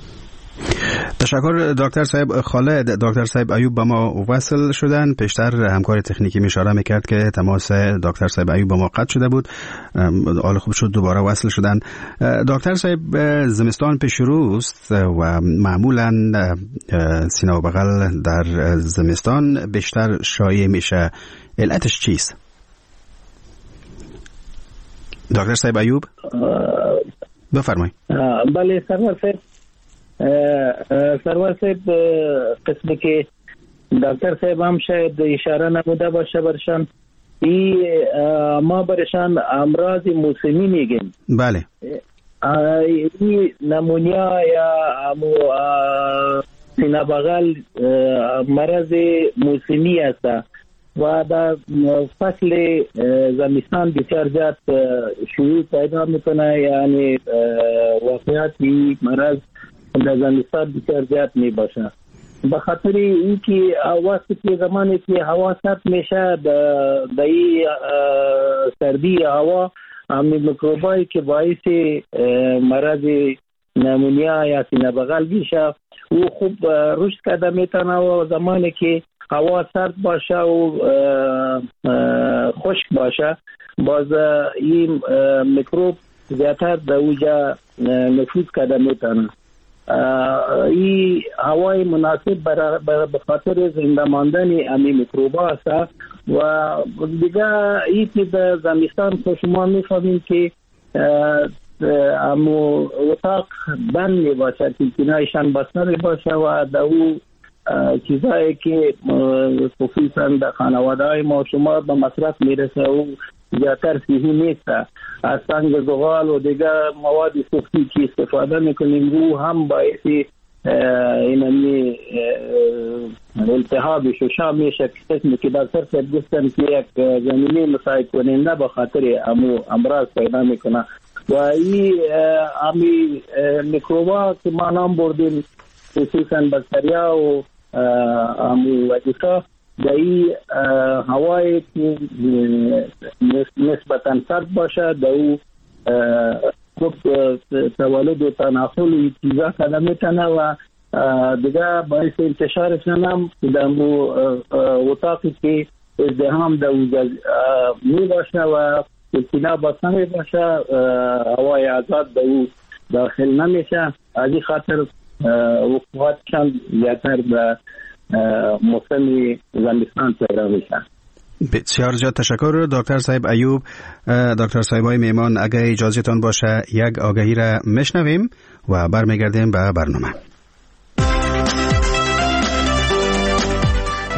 تشکر دکتر صاحب خالد. دکتر صاحب ایوب با ما وصل شدن. پیشتر همکار تکنیکی اشاره میکرد که تماس دکتر صاحب ایوب با ما قطع شده بود، حال خوب شد دوباره وصل شدن. دکتر صاحب زمستان پیش روست و معمولا سینه و بغل در زمستان بیشتر شایع میشه، علتش چیست؟ دکتر صاحب ایوب بفرمایید. بله سرور صاحب، سرور صاحب قسمی که دکتر صاحب هم شاید اشاره نموده باشه برشان، ای ما برشان امراض موسمی میگیم. بله. ای نمونیا یا سینه بغل مرض موسمی است و در فصل زمستان بسیار زیاد شیوع پیدا میکنه، یعنی واقعیت این مرض در زمستان بسیار زیاد می باشه. به خاطر اینکه وقتی که زمانی که هوا سرد میشه در این سردی هوا همین میکروبایی که باعث مرض نمونیا یا سینه بغل میشه او خوب رشد کرده میتونه و زمانی که هوا سرد باشه و خشک باشه باز این میکروب زیادتر در اوجا نفوذ کرده میتونه. این هوای مناسب به خاطر زنده ماندن امی میکروبا است و دیگه این که در زمستان که شما میفهمید که امو اتاق بند می باشه که کنایشان بسته می باشه و در او چیزایی که خصوصا در خانواده های ما شما به مصرف میرسه و زیادتر صحی نیست. از سنگ زغال و دیگر مواد سوختی که استفاده میکنیم رو هم باعث اینمی التهاب ششم میشه قسمی که در سر سر گفتن که یک زمینی مساعد کننده به خاطر امو امراض پیدا میکنه و این امی میکروبا که ما نام بردیم خصوصا بکتریا و امو وجیکا در این هوایی که نسبتا سرد باشه در او خوب تولد و تناسل چیزا کرده میتونه و دیگه باعث انتشارش هم در اتاقی که ازدحام در اوجا می باشه و سینه بسته می باشه هوای آزاد در او داخل نمیشه. از این خاطر وقوعات چند زیادتر به موسم زمستان پیدا میشن. بسیار زیاد تشکر دکتر صاحب ایوب. دکتر صاحب های میمان اگه اجازه تان باشه یک آگهی را میشنویم و برمیگردیم به برنامه.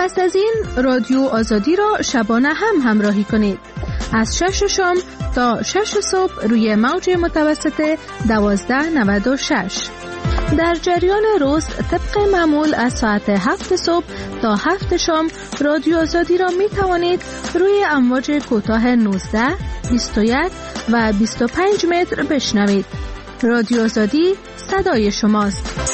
پس از این رادیو آزادی را شبانه هم همراهی کنید. از شش شام تا شش صبح روی موج متوسط دوازده نود و شش. در جریان روز طبق معمول از ساعت هفت صبح تا هفت شام رادیو آزادی را می توانید روی امواج کوتاه نوزده، بیست و یک و بیست و پنج متر بشنوید. رادیو آزادی صدای شماست.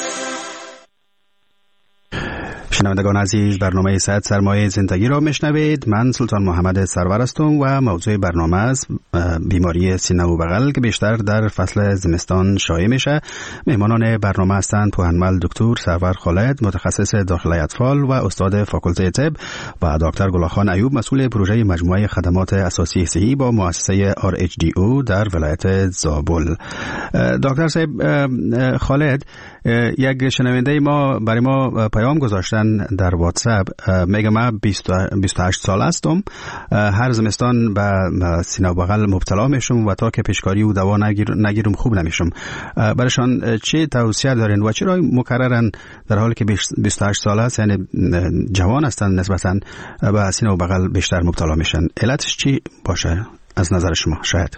شنوندگان عزیز، برنامه صحت سرمایه زندگی را میشنوید. من سلطان محمد سرور هستم و موضوع برنامه است بیماری سینه و بغل که بیشتر در فصل زمستان شایع میشه. مهمانان برنامه هستند پوهنمل دکتر سرور خالد، متخصص داخله اطفال و استاد فاکولته طب، و دکتر گلاخان ایوب، مسئول پروژه مجموعه خدمات اساسی صحی با مؤسسه آر اچ دی او در ولایت زابل. دکتر صاحب خالد، یک شنونده ما برای ما پیام گذاشتن در واتساپ، میگه من بیست و هشت سال هستم، هر زمستان به سینه و بغل مبتلا میشم و تا که پیشکاری و دوا نگیر نگیرم خوب نمیشم. برایشان چه توصیه دارین و چرا مکررن در حالی که بیست و هشت سال است، یعنی جوان هستن، نسبتا به سینه و بغل بیشتر مبتلا میشن؟ علتش چی باشه از نظر شما؟ شاید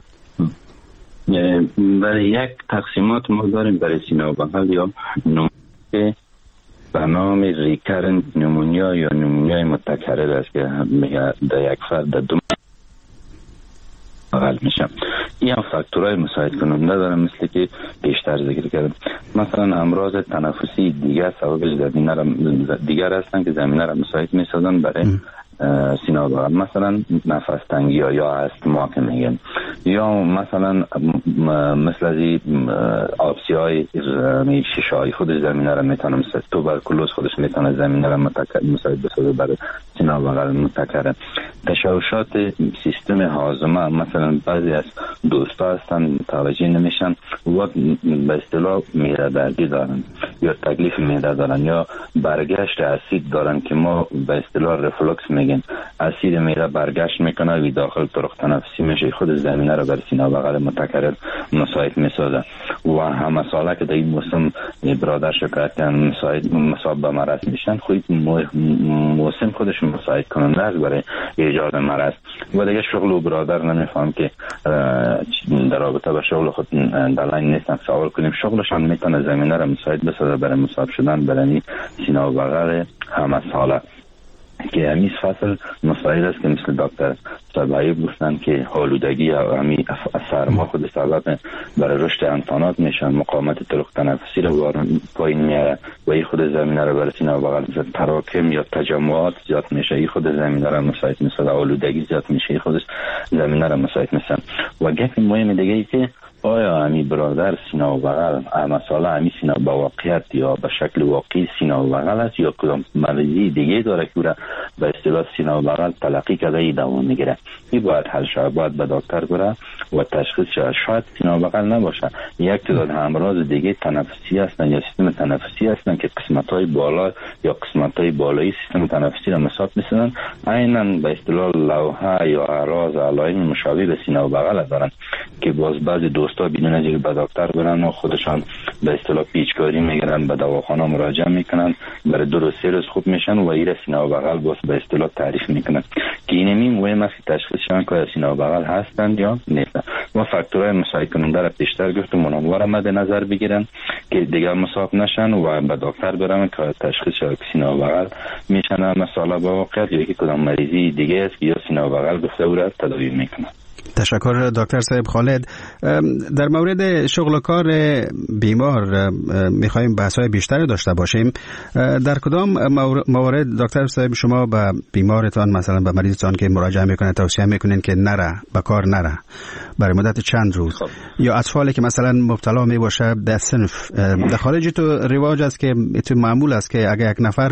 برای یک تقسیمات ما داریم برای سینه و بغل، یا نمونه به نام ریکرنت نمونیا یا نمونیای متکرر است که در یک فرد در دو بغل میشه. این فاکتورهای مساعد کننده دارن، مثل که بیشتر ذکر کردم. مثلا امراض تنفسی دیگر سببش زمینه را دیگر هستن که زمینه را مساعد میسازن برای سینه و بغل، مثلا نفس تنگی یا استما که میگن، یا مثلا مثل از این آبسی های شیشه های خودش زمینه را میتونه، مثل توبرکولوز خودش میتونه زمینه را مساعد بسازه برای سینه و بغل متکرر. تشوشات سیستم هاضمه، مثلا بعضی از دوستا هستن متوجه نمیشن و به اصطلاح معده دردی دارن یا تکلیف معده دارن یا برگشت اسید دارن که ما به اصطلاح رفلوکس میگیم. اسید معده برگشت میکنه و داخل طرق تنفسی میشه، خود زمینه رو بر سینه و بغل متکرر مساعد میسازه. و همه ساله که در این موسم برادر شکایت مساعد مصاب به مرض میشن، خود موسم خودش مساعد کننده است برای ایجاد مرض. و دیگه شغل و برادر نمیفهم که در رابطه با شغل خود دلنگ نیستن سوال کنیم، شغلشان میتونه زمینه را مساعد بسازه برای مصاب شدن برای سینه و بغل همه ساله. که همیز فصل مساعد است که مثل دکتر صبایی گفتن که آلودگی یا همی سرما خود سبب برای رشد انفانات میشن، مقاومت طرق تنفسی رو پایین میاره و این خود زمینه رو برای سینه و بغل تراکم یا تجمعات زیاد میشه، این خود زمینه رو مساعد میسازه. آلودگی زیاد میشه، این خودش زمینه رو مساعد میسازه. و گپ مهم دیگه ای که آیا همی برادر سینه و بغل مسئله همی سینه با واقعیت یا به شکل واقعی سینه و بغل است یا کدام مریضی دیگه داره که به اصطلاح سینه و بغل تلقی کرده ای دوام میگیره؟ این باید حل شود، باید به دکتر بره و تشخیص شود. شاید سینه و بغل نباشه، یک تعداد امراض دیگه تنفسی هستن یا سیستم تنفسی هستن که قسمت‌های بالا یا قسمت‌های بالایی سیستم تنفسی را مساعد می‌سازن، عیناً به اصطلاح لوحه یا اعراض علائم مشابه به سینه و بغل دارن که باز بعضی دوستا بدون اینکه به دکتر برن و خودشان به اصطلاح پیچکاری میگیرن، به دواخانه مراجعه میکنن، برای دو روز سه روز خوب میشن و این سینه و بغل باز به اصطلاح تعریف میکنن که اینمی مهم است که تشخیص شون که سینه و بغل هستند یا نیستن. و فاکتورهای مساعد کننده را بیشتر گفتم، اونها را مد نظر بگیرن که دیگه مصاب نشن و به دکتر برن که تشخیص شود که سینه و بغل میشن مسئله با واقعیت یا که کدام مریضی دیگه است که یا سینه و بغل گفته او را تداوی میکنن. تشکر دکتر صاحب خالد. در مورد شغل و کار بیمار میخوایم بحث‌های بیشتری داشته باشیم. در کدام موارد دکتر صاحب شما به بیمارتان، مثلا به مریضتان که مراجعه میکنه توصیه میکنین که نره به کار نره برای مدت چند روز؟ خب. یا اطفالی که مثلا مبتلا می باشه در صنف، در خارج تو رواج است که تو معمول است که اگر یک نفر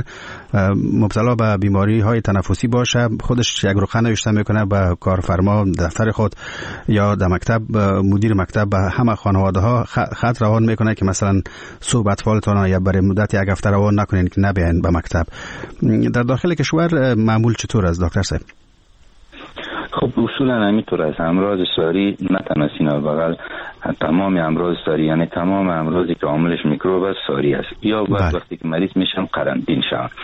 مبتلا به بیماری های تنفسی باشه خودش یک رخنه نوشته میکنه به کارفرما دفتر خود یا در مکتب مدیر مکتب به همه خانواده ها خط روان میکنه که مثلا صبح اطفالتان یا برای مدت یک هفته روان نکنین که نبیاین به مکتب. در داخل کشور معمول چطور است دکتر صاحب؟ خب اصولا همینطور است. امراض ساری نه تنها سینه و بغل، تمام امراض ساری یعنی تمام امراضی که عاملش میکروب است ساری است، یا بعد وقتی که مریض میشن قرنطین شون.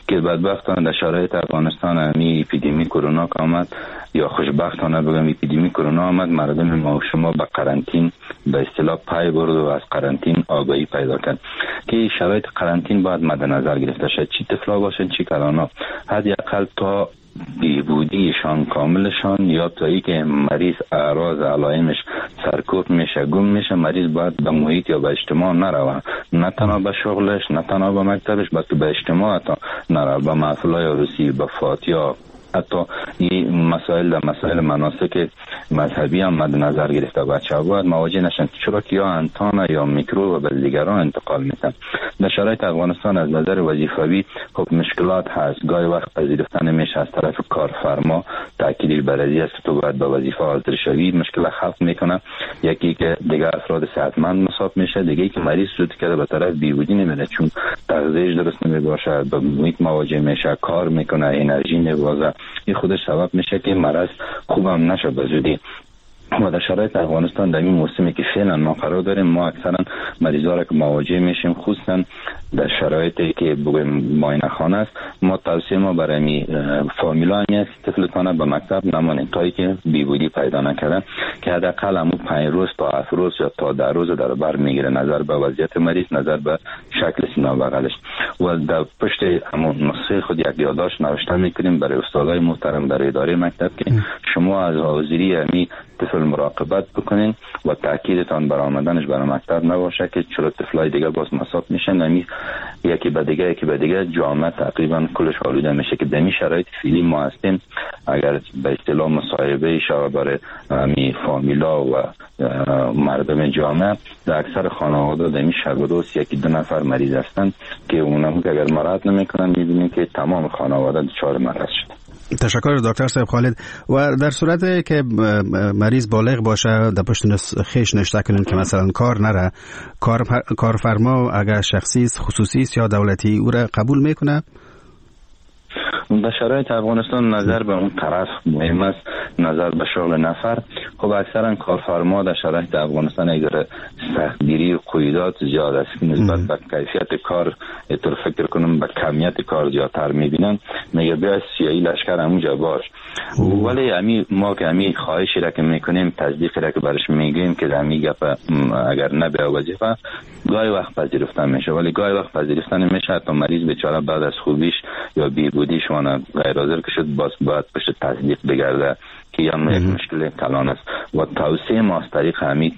که بدبختانه در شرایط افغانستان همی اپیدمی کرونا که آمد، یا خوشبختانه بگم اپیدمی کرونا آمد، مردم ما و شما به قرنطین به اصطلاح پای برد و از قرنطین آگاهی پیدا کرد که شرایط قرنطین باید مد نظر گرفته شد. چی طفلا باشن چی کلانا، حداقل تا بیهودیشان کاملشان یا تا ای که مریض اعراض علائمش سرکوب میشه گم میشه، مریض باید به محیط یا به اجتماع نروه، نه تنها به شغلش نه تنها به مکتبش بلکه به اجتماع تا نروه، به محفلای عروسی، به فاتحه، حتی این مسائل در مسائل مناسک مذهبی هم مد نظر گرفته. بچه ها باید مواجه نشن چرا که یا انتانه یا میکرو و به دیگران انتقال میتن. در شرایط افغانستان از نظر وظیفوی خب مشکلات هست، گاهی وقت پذیرفتن میشه از طرف کارفرما، تاکید بر این است تو باید به وظیفه حاضر شوی، مشکل خلق میکنه. یکی که دیگه افراد صحتمند مصاب میشه، دیگه که مریض شده که به طرف بیهودی نمیره چون تغذیه‌اش درست نمیباشه، به محیط مواجه میشه، کار میکنه، انرژی نمیبازه، این خودش سبب میشه که مرض خوبم نشه به زودی. ما در شرایط افغانستان در این موسمی که فعلا ما قرار داریم، ما اکثرا مریضا را که مواجه میشیم خصوصا در شرایطی که بگویم معاینه خانه است، ما توصیه ما برای می فامیلا همی است طفلتان به مکتب نمانید تا که بیهودی پیدا نکردن که حداقل همون پنج روز تا هفت روز یا تا ده روز در بر میگیره نظر به وضعیت مریض، نظر به شکل سینه بغلش. و در پشت همون نسخه خود یک یادداشت نوشته میکنیم برای استادای محترم در اداره مکتب که شما از حاضری همی طفل مراقبت بکنین و تاکیدتان بر آمدنش برای مکتب نباشه که چرا طفلای دیگه باز مصاب میشن، نمی یکی به دیگه یکی به دیگه جامعه تقریبا کلش آلوده میشه که در این شرایط فعلی ما هستیم. اگر به اصطلاح مصاحبه شما برای می فامیلا و مردم جامعه، در اکثر خانواده در این شب و روز یکی دو نفر مریض هستن که اونم که اگر مراعات نمیکنن میبینیم که تمام خانواده دچار مرض شده. تشکر دکتر صاحب خالد. و در صورت که مریض بالغ باشه در پشت خیش نشته کنین که مثلا کار نره، کار کارفرما اگر شخصی خصوصی یا دولتی او را قبول میکنه؟ در شرایط افغانستان نظر به اون طرف مهم است، نظر به شغل نفر. خب اکثرا کارفرما در شرایط افغانستان اگر سختگیری و قیودات زیاد است نسبت به کیفیت کار، اتر فکر کنم به کمیت کار زیادتر میبینن، میگه بیا سیایی لشکر همونجا باش. ولی امی ما که امی خواهشی را که میکنیم، تصدیقی را که برش میگیم که امی گپ اگر نبه وظیفه گاهی وقت پذیرفته میشه، ولی گاهی وقت پذیرفته نمیشه تا مریض بیچاره بعد از خوبیش یا بیهودیش وانه غیر حاضر که شد باز باید پشت تصدیق بگرده که هم یک مشکل کلان است. و توصیه ما از طریق همین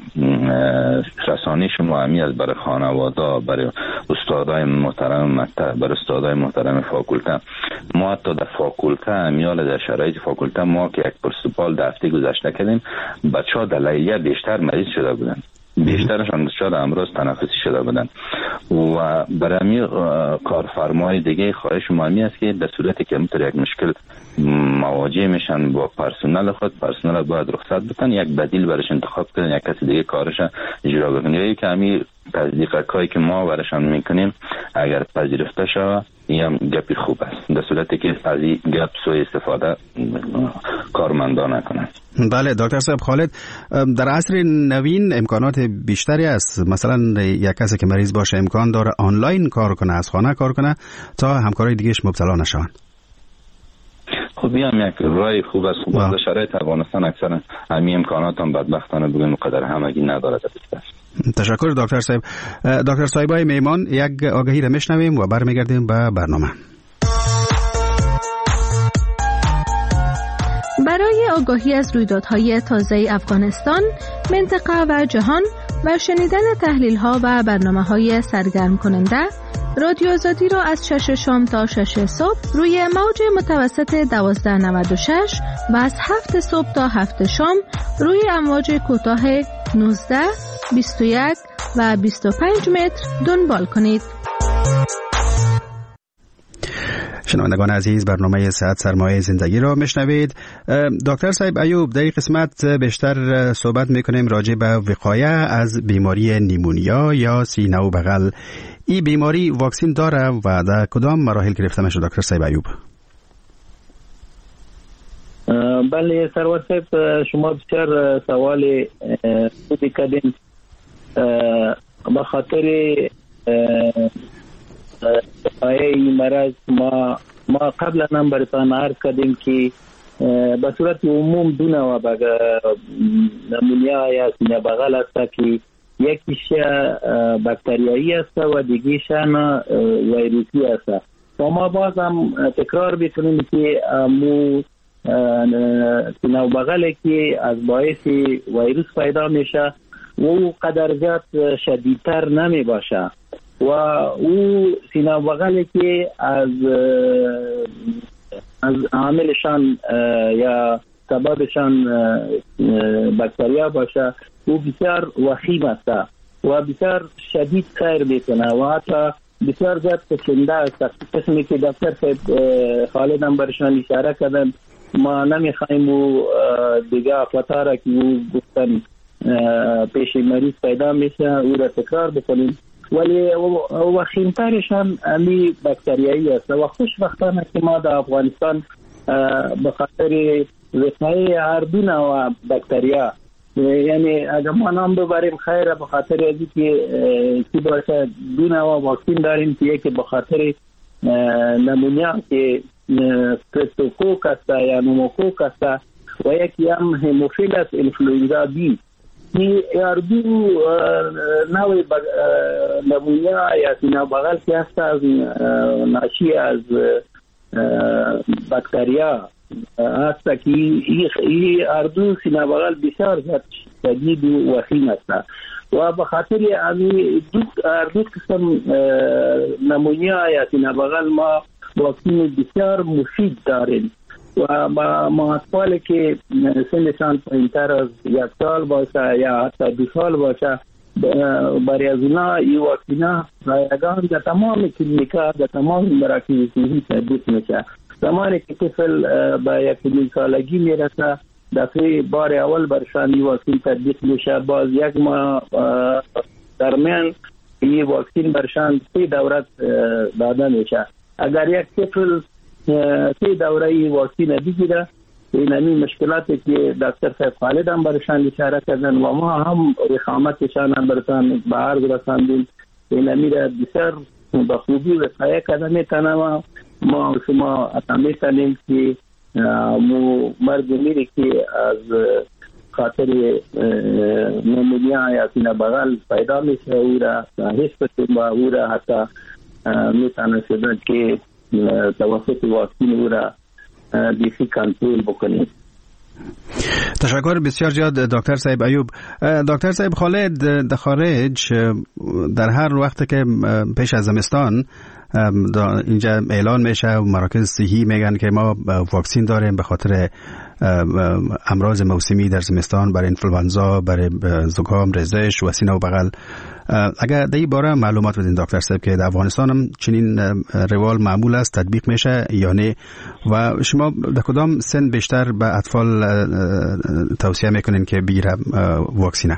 رسانه شما همی از برای خانواده، برای استادای محترم مکتب، برای استادای محترم فاکولته، ما حتی در فاکولته همیال در شرایط فاکولته ما که یک پرسپال در هفته گذشته کردیم، بچه ها در لیلیه بیشتر مریض شده بودن، بیشترشان دچار امراض تنفسی شده بودن. و برای کارفرمای دیگه خواهش ما همی است که در صورتی که همینطور یک مشکل مواجه میشن با پرسنل خود، پرسنل باید رخصت بتن، یک بدیل برش انتخاب کنن، یک کسی دیگه کارش اجرا بکنه. یا که همین تصدیقاتی که ما برشان میکنیم اگر پذیرفته شود این هم گپی خوب است، در صورتی که از این گپ سوء استفاده کارمندان نکنند. بله دکتر صاحب خالد، در عصر نوین امکانات بیشتری است، مثلا یک کسی که مریض باشه امکان داره آنلاین کار کنه، از خانه کار کنه تا همکارای دیگهش مبتلا نشن. خب هم یک رای خوب است. خوب است. شرایط افغانستان اکثرا همین امکانات هم بدبختانه بگیم قدر همگی نداره. تشکر دکتر صاحب. دکتر صاحبای میمان، یک آگهی را میشنویم و برمیگردیم به برنامه. برای آگاهی از رویدادهای تازه افغانستان، منطقه و جهان و شنیدن تحلیل‌ها و برنامه‌های سرگرم کننده، رادیو آزادی را از شش شام تا شش صبح روی موج متوسط دوازده نود و شش و از هفت صبح تا هفت شام روی امواج کوتاه نوزده، بیست و یک و بیست و پنج متر دنبال کنید. شنوندگان عزیز، برنامه صحت سرمایه زندگی را میشنوید. دکتر صاحب ایوب، در این قسمت بیشتر صحبت میکنیم راجع به وقایه از بیماری نیمونیا یا سینه و بغل. این بیماری واکسین داره و در کدام مراحل گرفته میشه دکتر صاحب ایوب؟ بله سرور صاحب، شما بسیار سوال خوبی کردین. به خاطر این مرض ما ما قبلا هم براتان عرض کردیم که به صورت عموم دو نوع نمونیا یا سینه بغل است که یکیش باکتریایی است و دیگیش ویروسی است. و ما باز هم تکرار بکنیم که مو سینه بغل که از باعث ویروس پیدا میشه و او قدر زیاد شدیدتر نمی باشه و او سینه بغل که از از عاملشان یا سببشان باکتریا باشه او بسیار وخیم است و بسیار شدید سیر میکنه و حتی بسیار زیاد کشنده است. قسمی که دکتر خالد هم برشان اشاره کردن ما نمیخوایم و دیگه افلاتاره که او گفتن پیش مریض پیدا میشه او را تکرار بکنیم، ولی وخیمترشان امی باکتریایی است و خوشبختانه که ما در افغانستان به خاطر وقایع هر دو نوع باکتریا، یعنی اگر ما نام ببریم خیره به خاطر ازی که چی باشه دو نوع واکسین داریم که یکی به خاطر نمونیا که سترپتوکوک است یا نوموکوک است و یکی هم هموفیلس انفلوئنزا بی. این هر دو نوع نمونیا یا سینه بغل که هست از ناشی از باکتریا هست که این هر دو سینه بغل بسیار زیاد شدید و وخیم است و به خاطر هر دو قسم نمونیا یا سینه بغل ما واکسین بسیار مفید داریم و ما اطفالی که سنشان پایینتر از یک سال باشه یا حتی دو سال باشه برای از اونا این واکسینا رایگان در تمام کلینیکا در تمام مراکز صحی تطبیق میشه. زمانی که طفل به یک سالگی میرسه دفعه بار اول برشان این واکسین تطبیق میشه، باز یک ماه درمیان این واکسین برشان سه دورت داده میشه. اگر یک طفل سه دوره این واکسین بگیره این همین مشکلاتی که دکتر صاحب خالد هم برشان اشاره کردن و ما هم رخامتشان هم برشان به عرض رساندیم، این همین را بسیار به خوبی وقایع کرده میتونه و ما شما اتمی کنیم که مو مرد میری که از خاطر نمونیا یا سینه بغل پیدا میشه او را حس بکنیم و او را حتی میتونه شده که توسط واکسین او را دیسی کنترل بکنیم. تشکر بسیار زیاد دکتر صاحب ایوب. دکتر صاحب خالد، در خارج در هر وقت که پیش از زمستان اینجا اعلان میشه و مراکز صحی میگن که ما واکسین داریم به خاطر امراض موسمی در زمستان، برای انفلوانزا، برای زکام، رزش و سینه و بغل. اگر در این باره معلومات بدین دکتر صاحب که در افغانستان هم چنین روال معمول است، تطبیق میشه یا نه و شما در کدام سن بیشتر به اطفال توصیه میکنین که بگیره واکسینه؟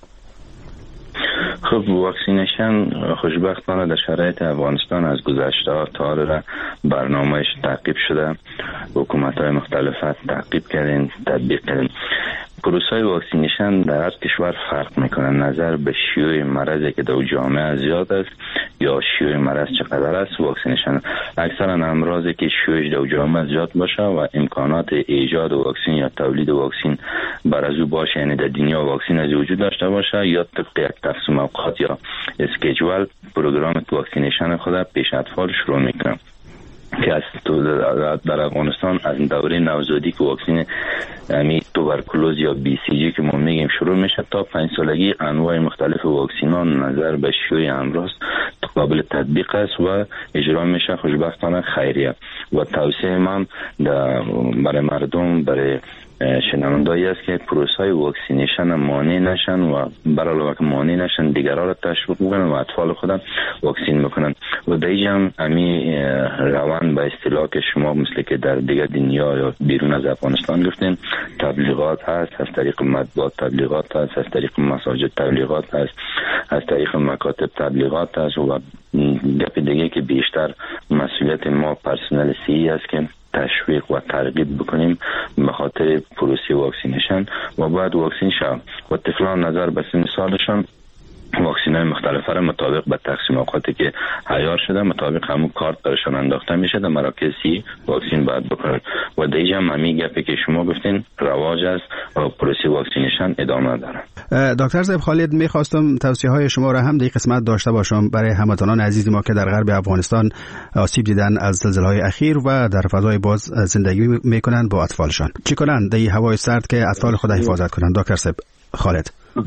خب واکسینیشن خوشبختانه در شرایط افغانستان از گذشته ها تا حالا برنامهش تعقیب شده، حکومت های مختلف تعقیب کردن، تطبیق کردن. پروسه واکسینیشن در هر کشور فرق میکنه نظر به شیوع مرضی که در جامعه زیاد است یا شیوع مرض چقدر است. واکسینیشن اکثرا امراضی که شیوعش در جامعه زیاد باشه و امکانات ایجاد واکسین یا تولید واکسین بر از او باشه، یعنی در دنیا واکسین از وجود داشته باشه یا طبق یک تقسیم اوقات یا اسکیجول پروگرام واکسینیشن خود پیش اطفال شروع میکنه که از در افغانستان از دوره نوزادی که واکسین امی توبرکلوز یا بی سی جی که ما میگیم شروع میشه تا پنج سالگی انواع مختلف واکسینان نظر به شیوع امراض قابل تطبیق است و اجرا میشه خوشبختانه خیریه و توصیه من برای مردم، برای شنوندایی است که پروسه واکسینیشن مانع نشن و برای علاوه که مانع نشن دیگران را تشویق بکنن و اطفال خودم واکسین بکنن و در اینجا امی روان به اصطلاح که شما مثل که در دیگر دنیا یا بیرون از افغانستان گفتین تبلیغات هست، از طریق مطبوعات تبلیغات هست، از طریق مساجد تبلیغات هست، از طریق مکاتب تبلیغات هست و گپ دیگه که بیشتر مسئولیت ما پرسنل صحی است که تشویق و ترغیب بکنیم به خاطر پروسه واکسینیشن و بعد واکسین شوند و طفلان نظر به سن سالشان واکسین های مختلف را مطابق به تقسیم اوقاتی که عیار شده مطابق همون کارت برشان انداخته میشه در مراکزی واکسین باید بکنن و دیگه هم همین گپی که شما گفتین رواج است و پروسه واکسینیشن ادامه داره. دکتر صاحب خالد، میخواستم توصیه های شما را هم در قسمت داشته باشم برای هموطنان عزیز ما که در غرب افغانستان آسیب دیدن از زلزله های اخیر و در فضای باز زندگی میکنند با اطفالشان. چی کنند در هوای سرد که اطفال خود حفاظت کنند؟ دکتر صاحب خالد.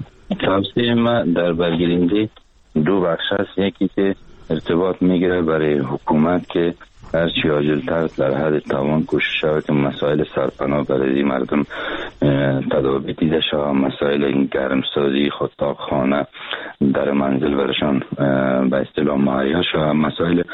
توصیه ما در برگیرنده دو بخش است. یکی که ارتباط میگیره برای حکومت که هر چی عاجل‌تر در حد توان کوشش شود که مسائل سرپناه برای مردم تداوی دیده شود، مسائل گرمسازی خودتاق خانه در منزل برشان به اصطلاح مهیا شود، مسائل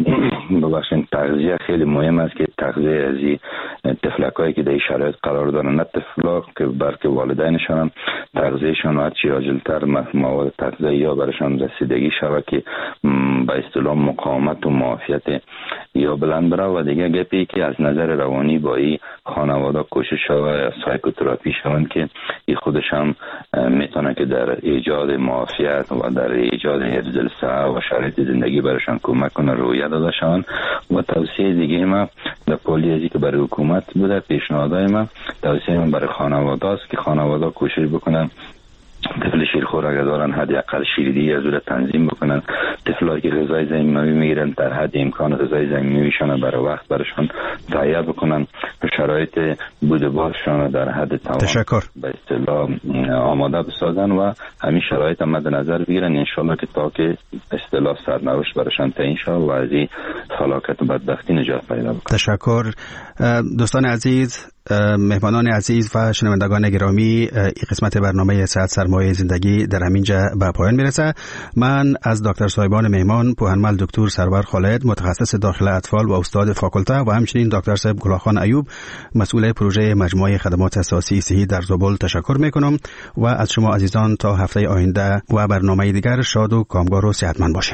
ببخشید تغذیه خیلی مهم است که تغذیه از این طفلکایی که در شرایط قرار دارن، نه طفلا که بلکه والدینشان هم تغذیهشان هر چی عاجل‌تر مواد تغذیه‌ای برشان رسیدگی شود که به اصطلاح مقاومت و معافیت یا بلند بره. و دیگه گپی که از نظر روانی با این خانواده کوشش شود سایکوتراپی شوند که این خودش هم میتونه که در ایجاد معافیت و در ایجاد حفظ الصحه و شرایط زندگی برشان کمک کنه رویه داده شوند. و توصیه دیگه ما در پولی ازی که برای حکومت بوده، پیشنهادهای ما توصیه ما برای خانواده است که خانواده کوشش بکنن طفل شیرخور اگر دارن حداقل شیردهی از اون تنظیم بکنن، طفلایی که غذای ضمیموی میگیرن در حد امکان غذای ضمیمویشان برای وقت برشان تهیه بکنن، شرایط بود بارشان در حد توان تشکر به اصطلاح آماده بسازن و همین شرایط مد نظر بگیرن ان شاء الله که تا که اصطلاح سرنوشت برشان تعیین شود و از این هلاکت و بدبختی نجات پیدا بکنن. تشکر دوستان عزیز، مهمانان عزیز و شنوندگان گرامی، این قسمت برنامه صحت سرمایه زندگی در همینجا به پایان میرسه. من از دکتر صاحبان مهمان پوهنمل دکتر سرور خالد متخصص داخل اطفال و استاد فاکولته و همچنین دکتر صاحب گلاخان ایوب مسئول پروژه مجموعه خدمات اساسی صحی در زابل تشکر میکنم و از شما عزیزان تا هفته آینده و برنامه دیگر شاد و کامگار و صحتمند باشین.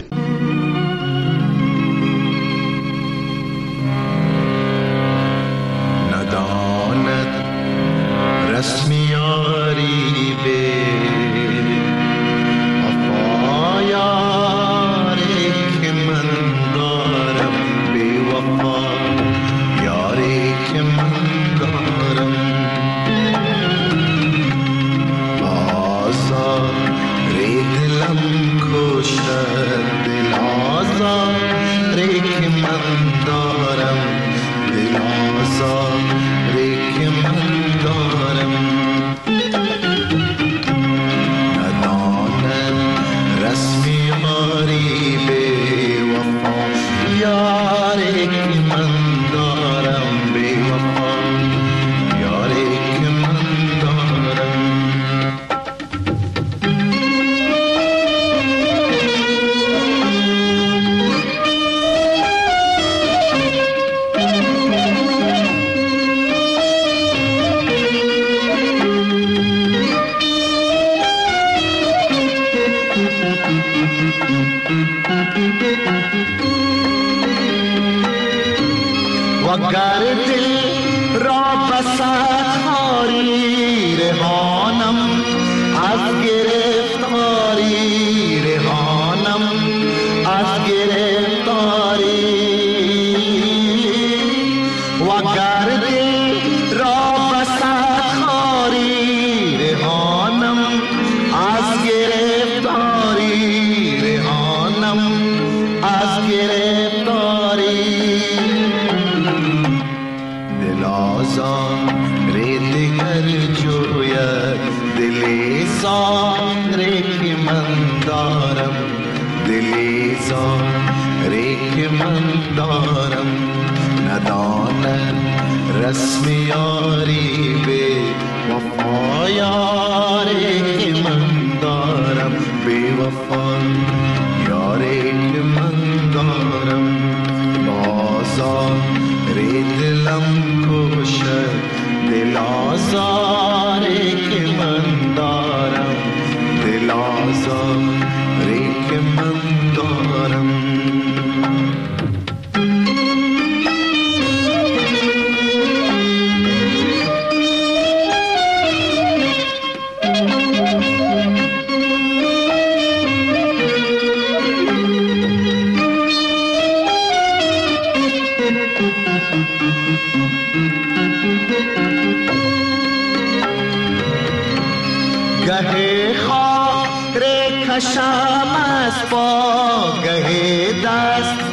گهه خاطر کشم از پا، گهه دست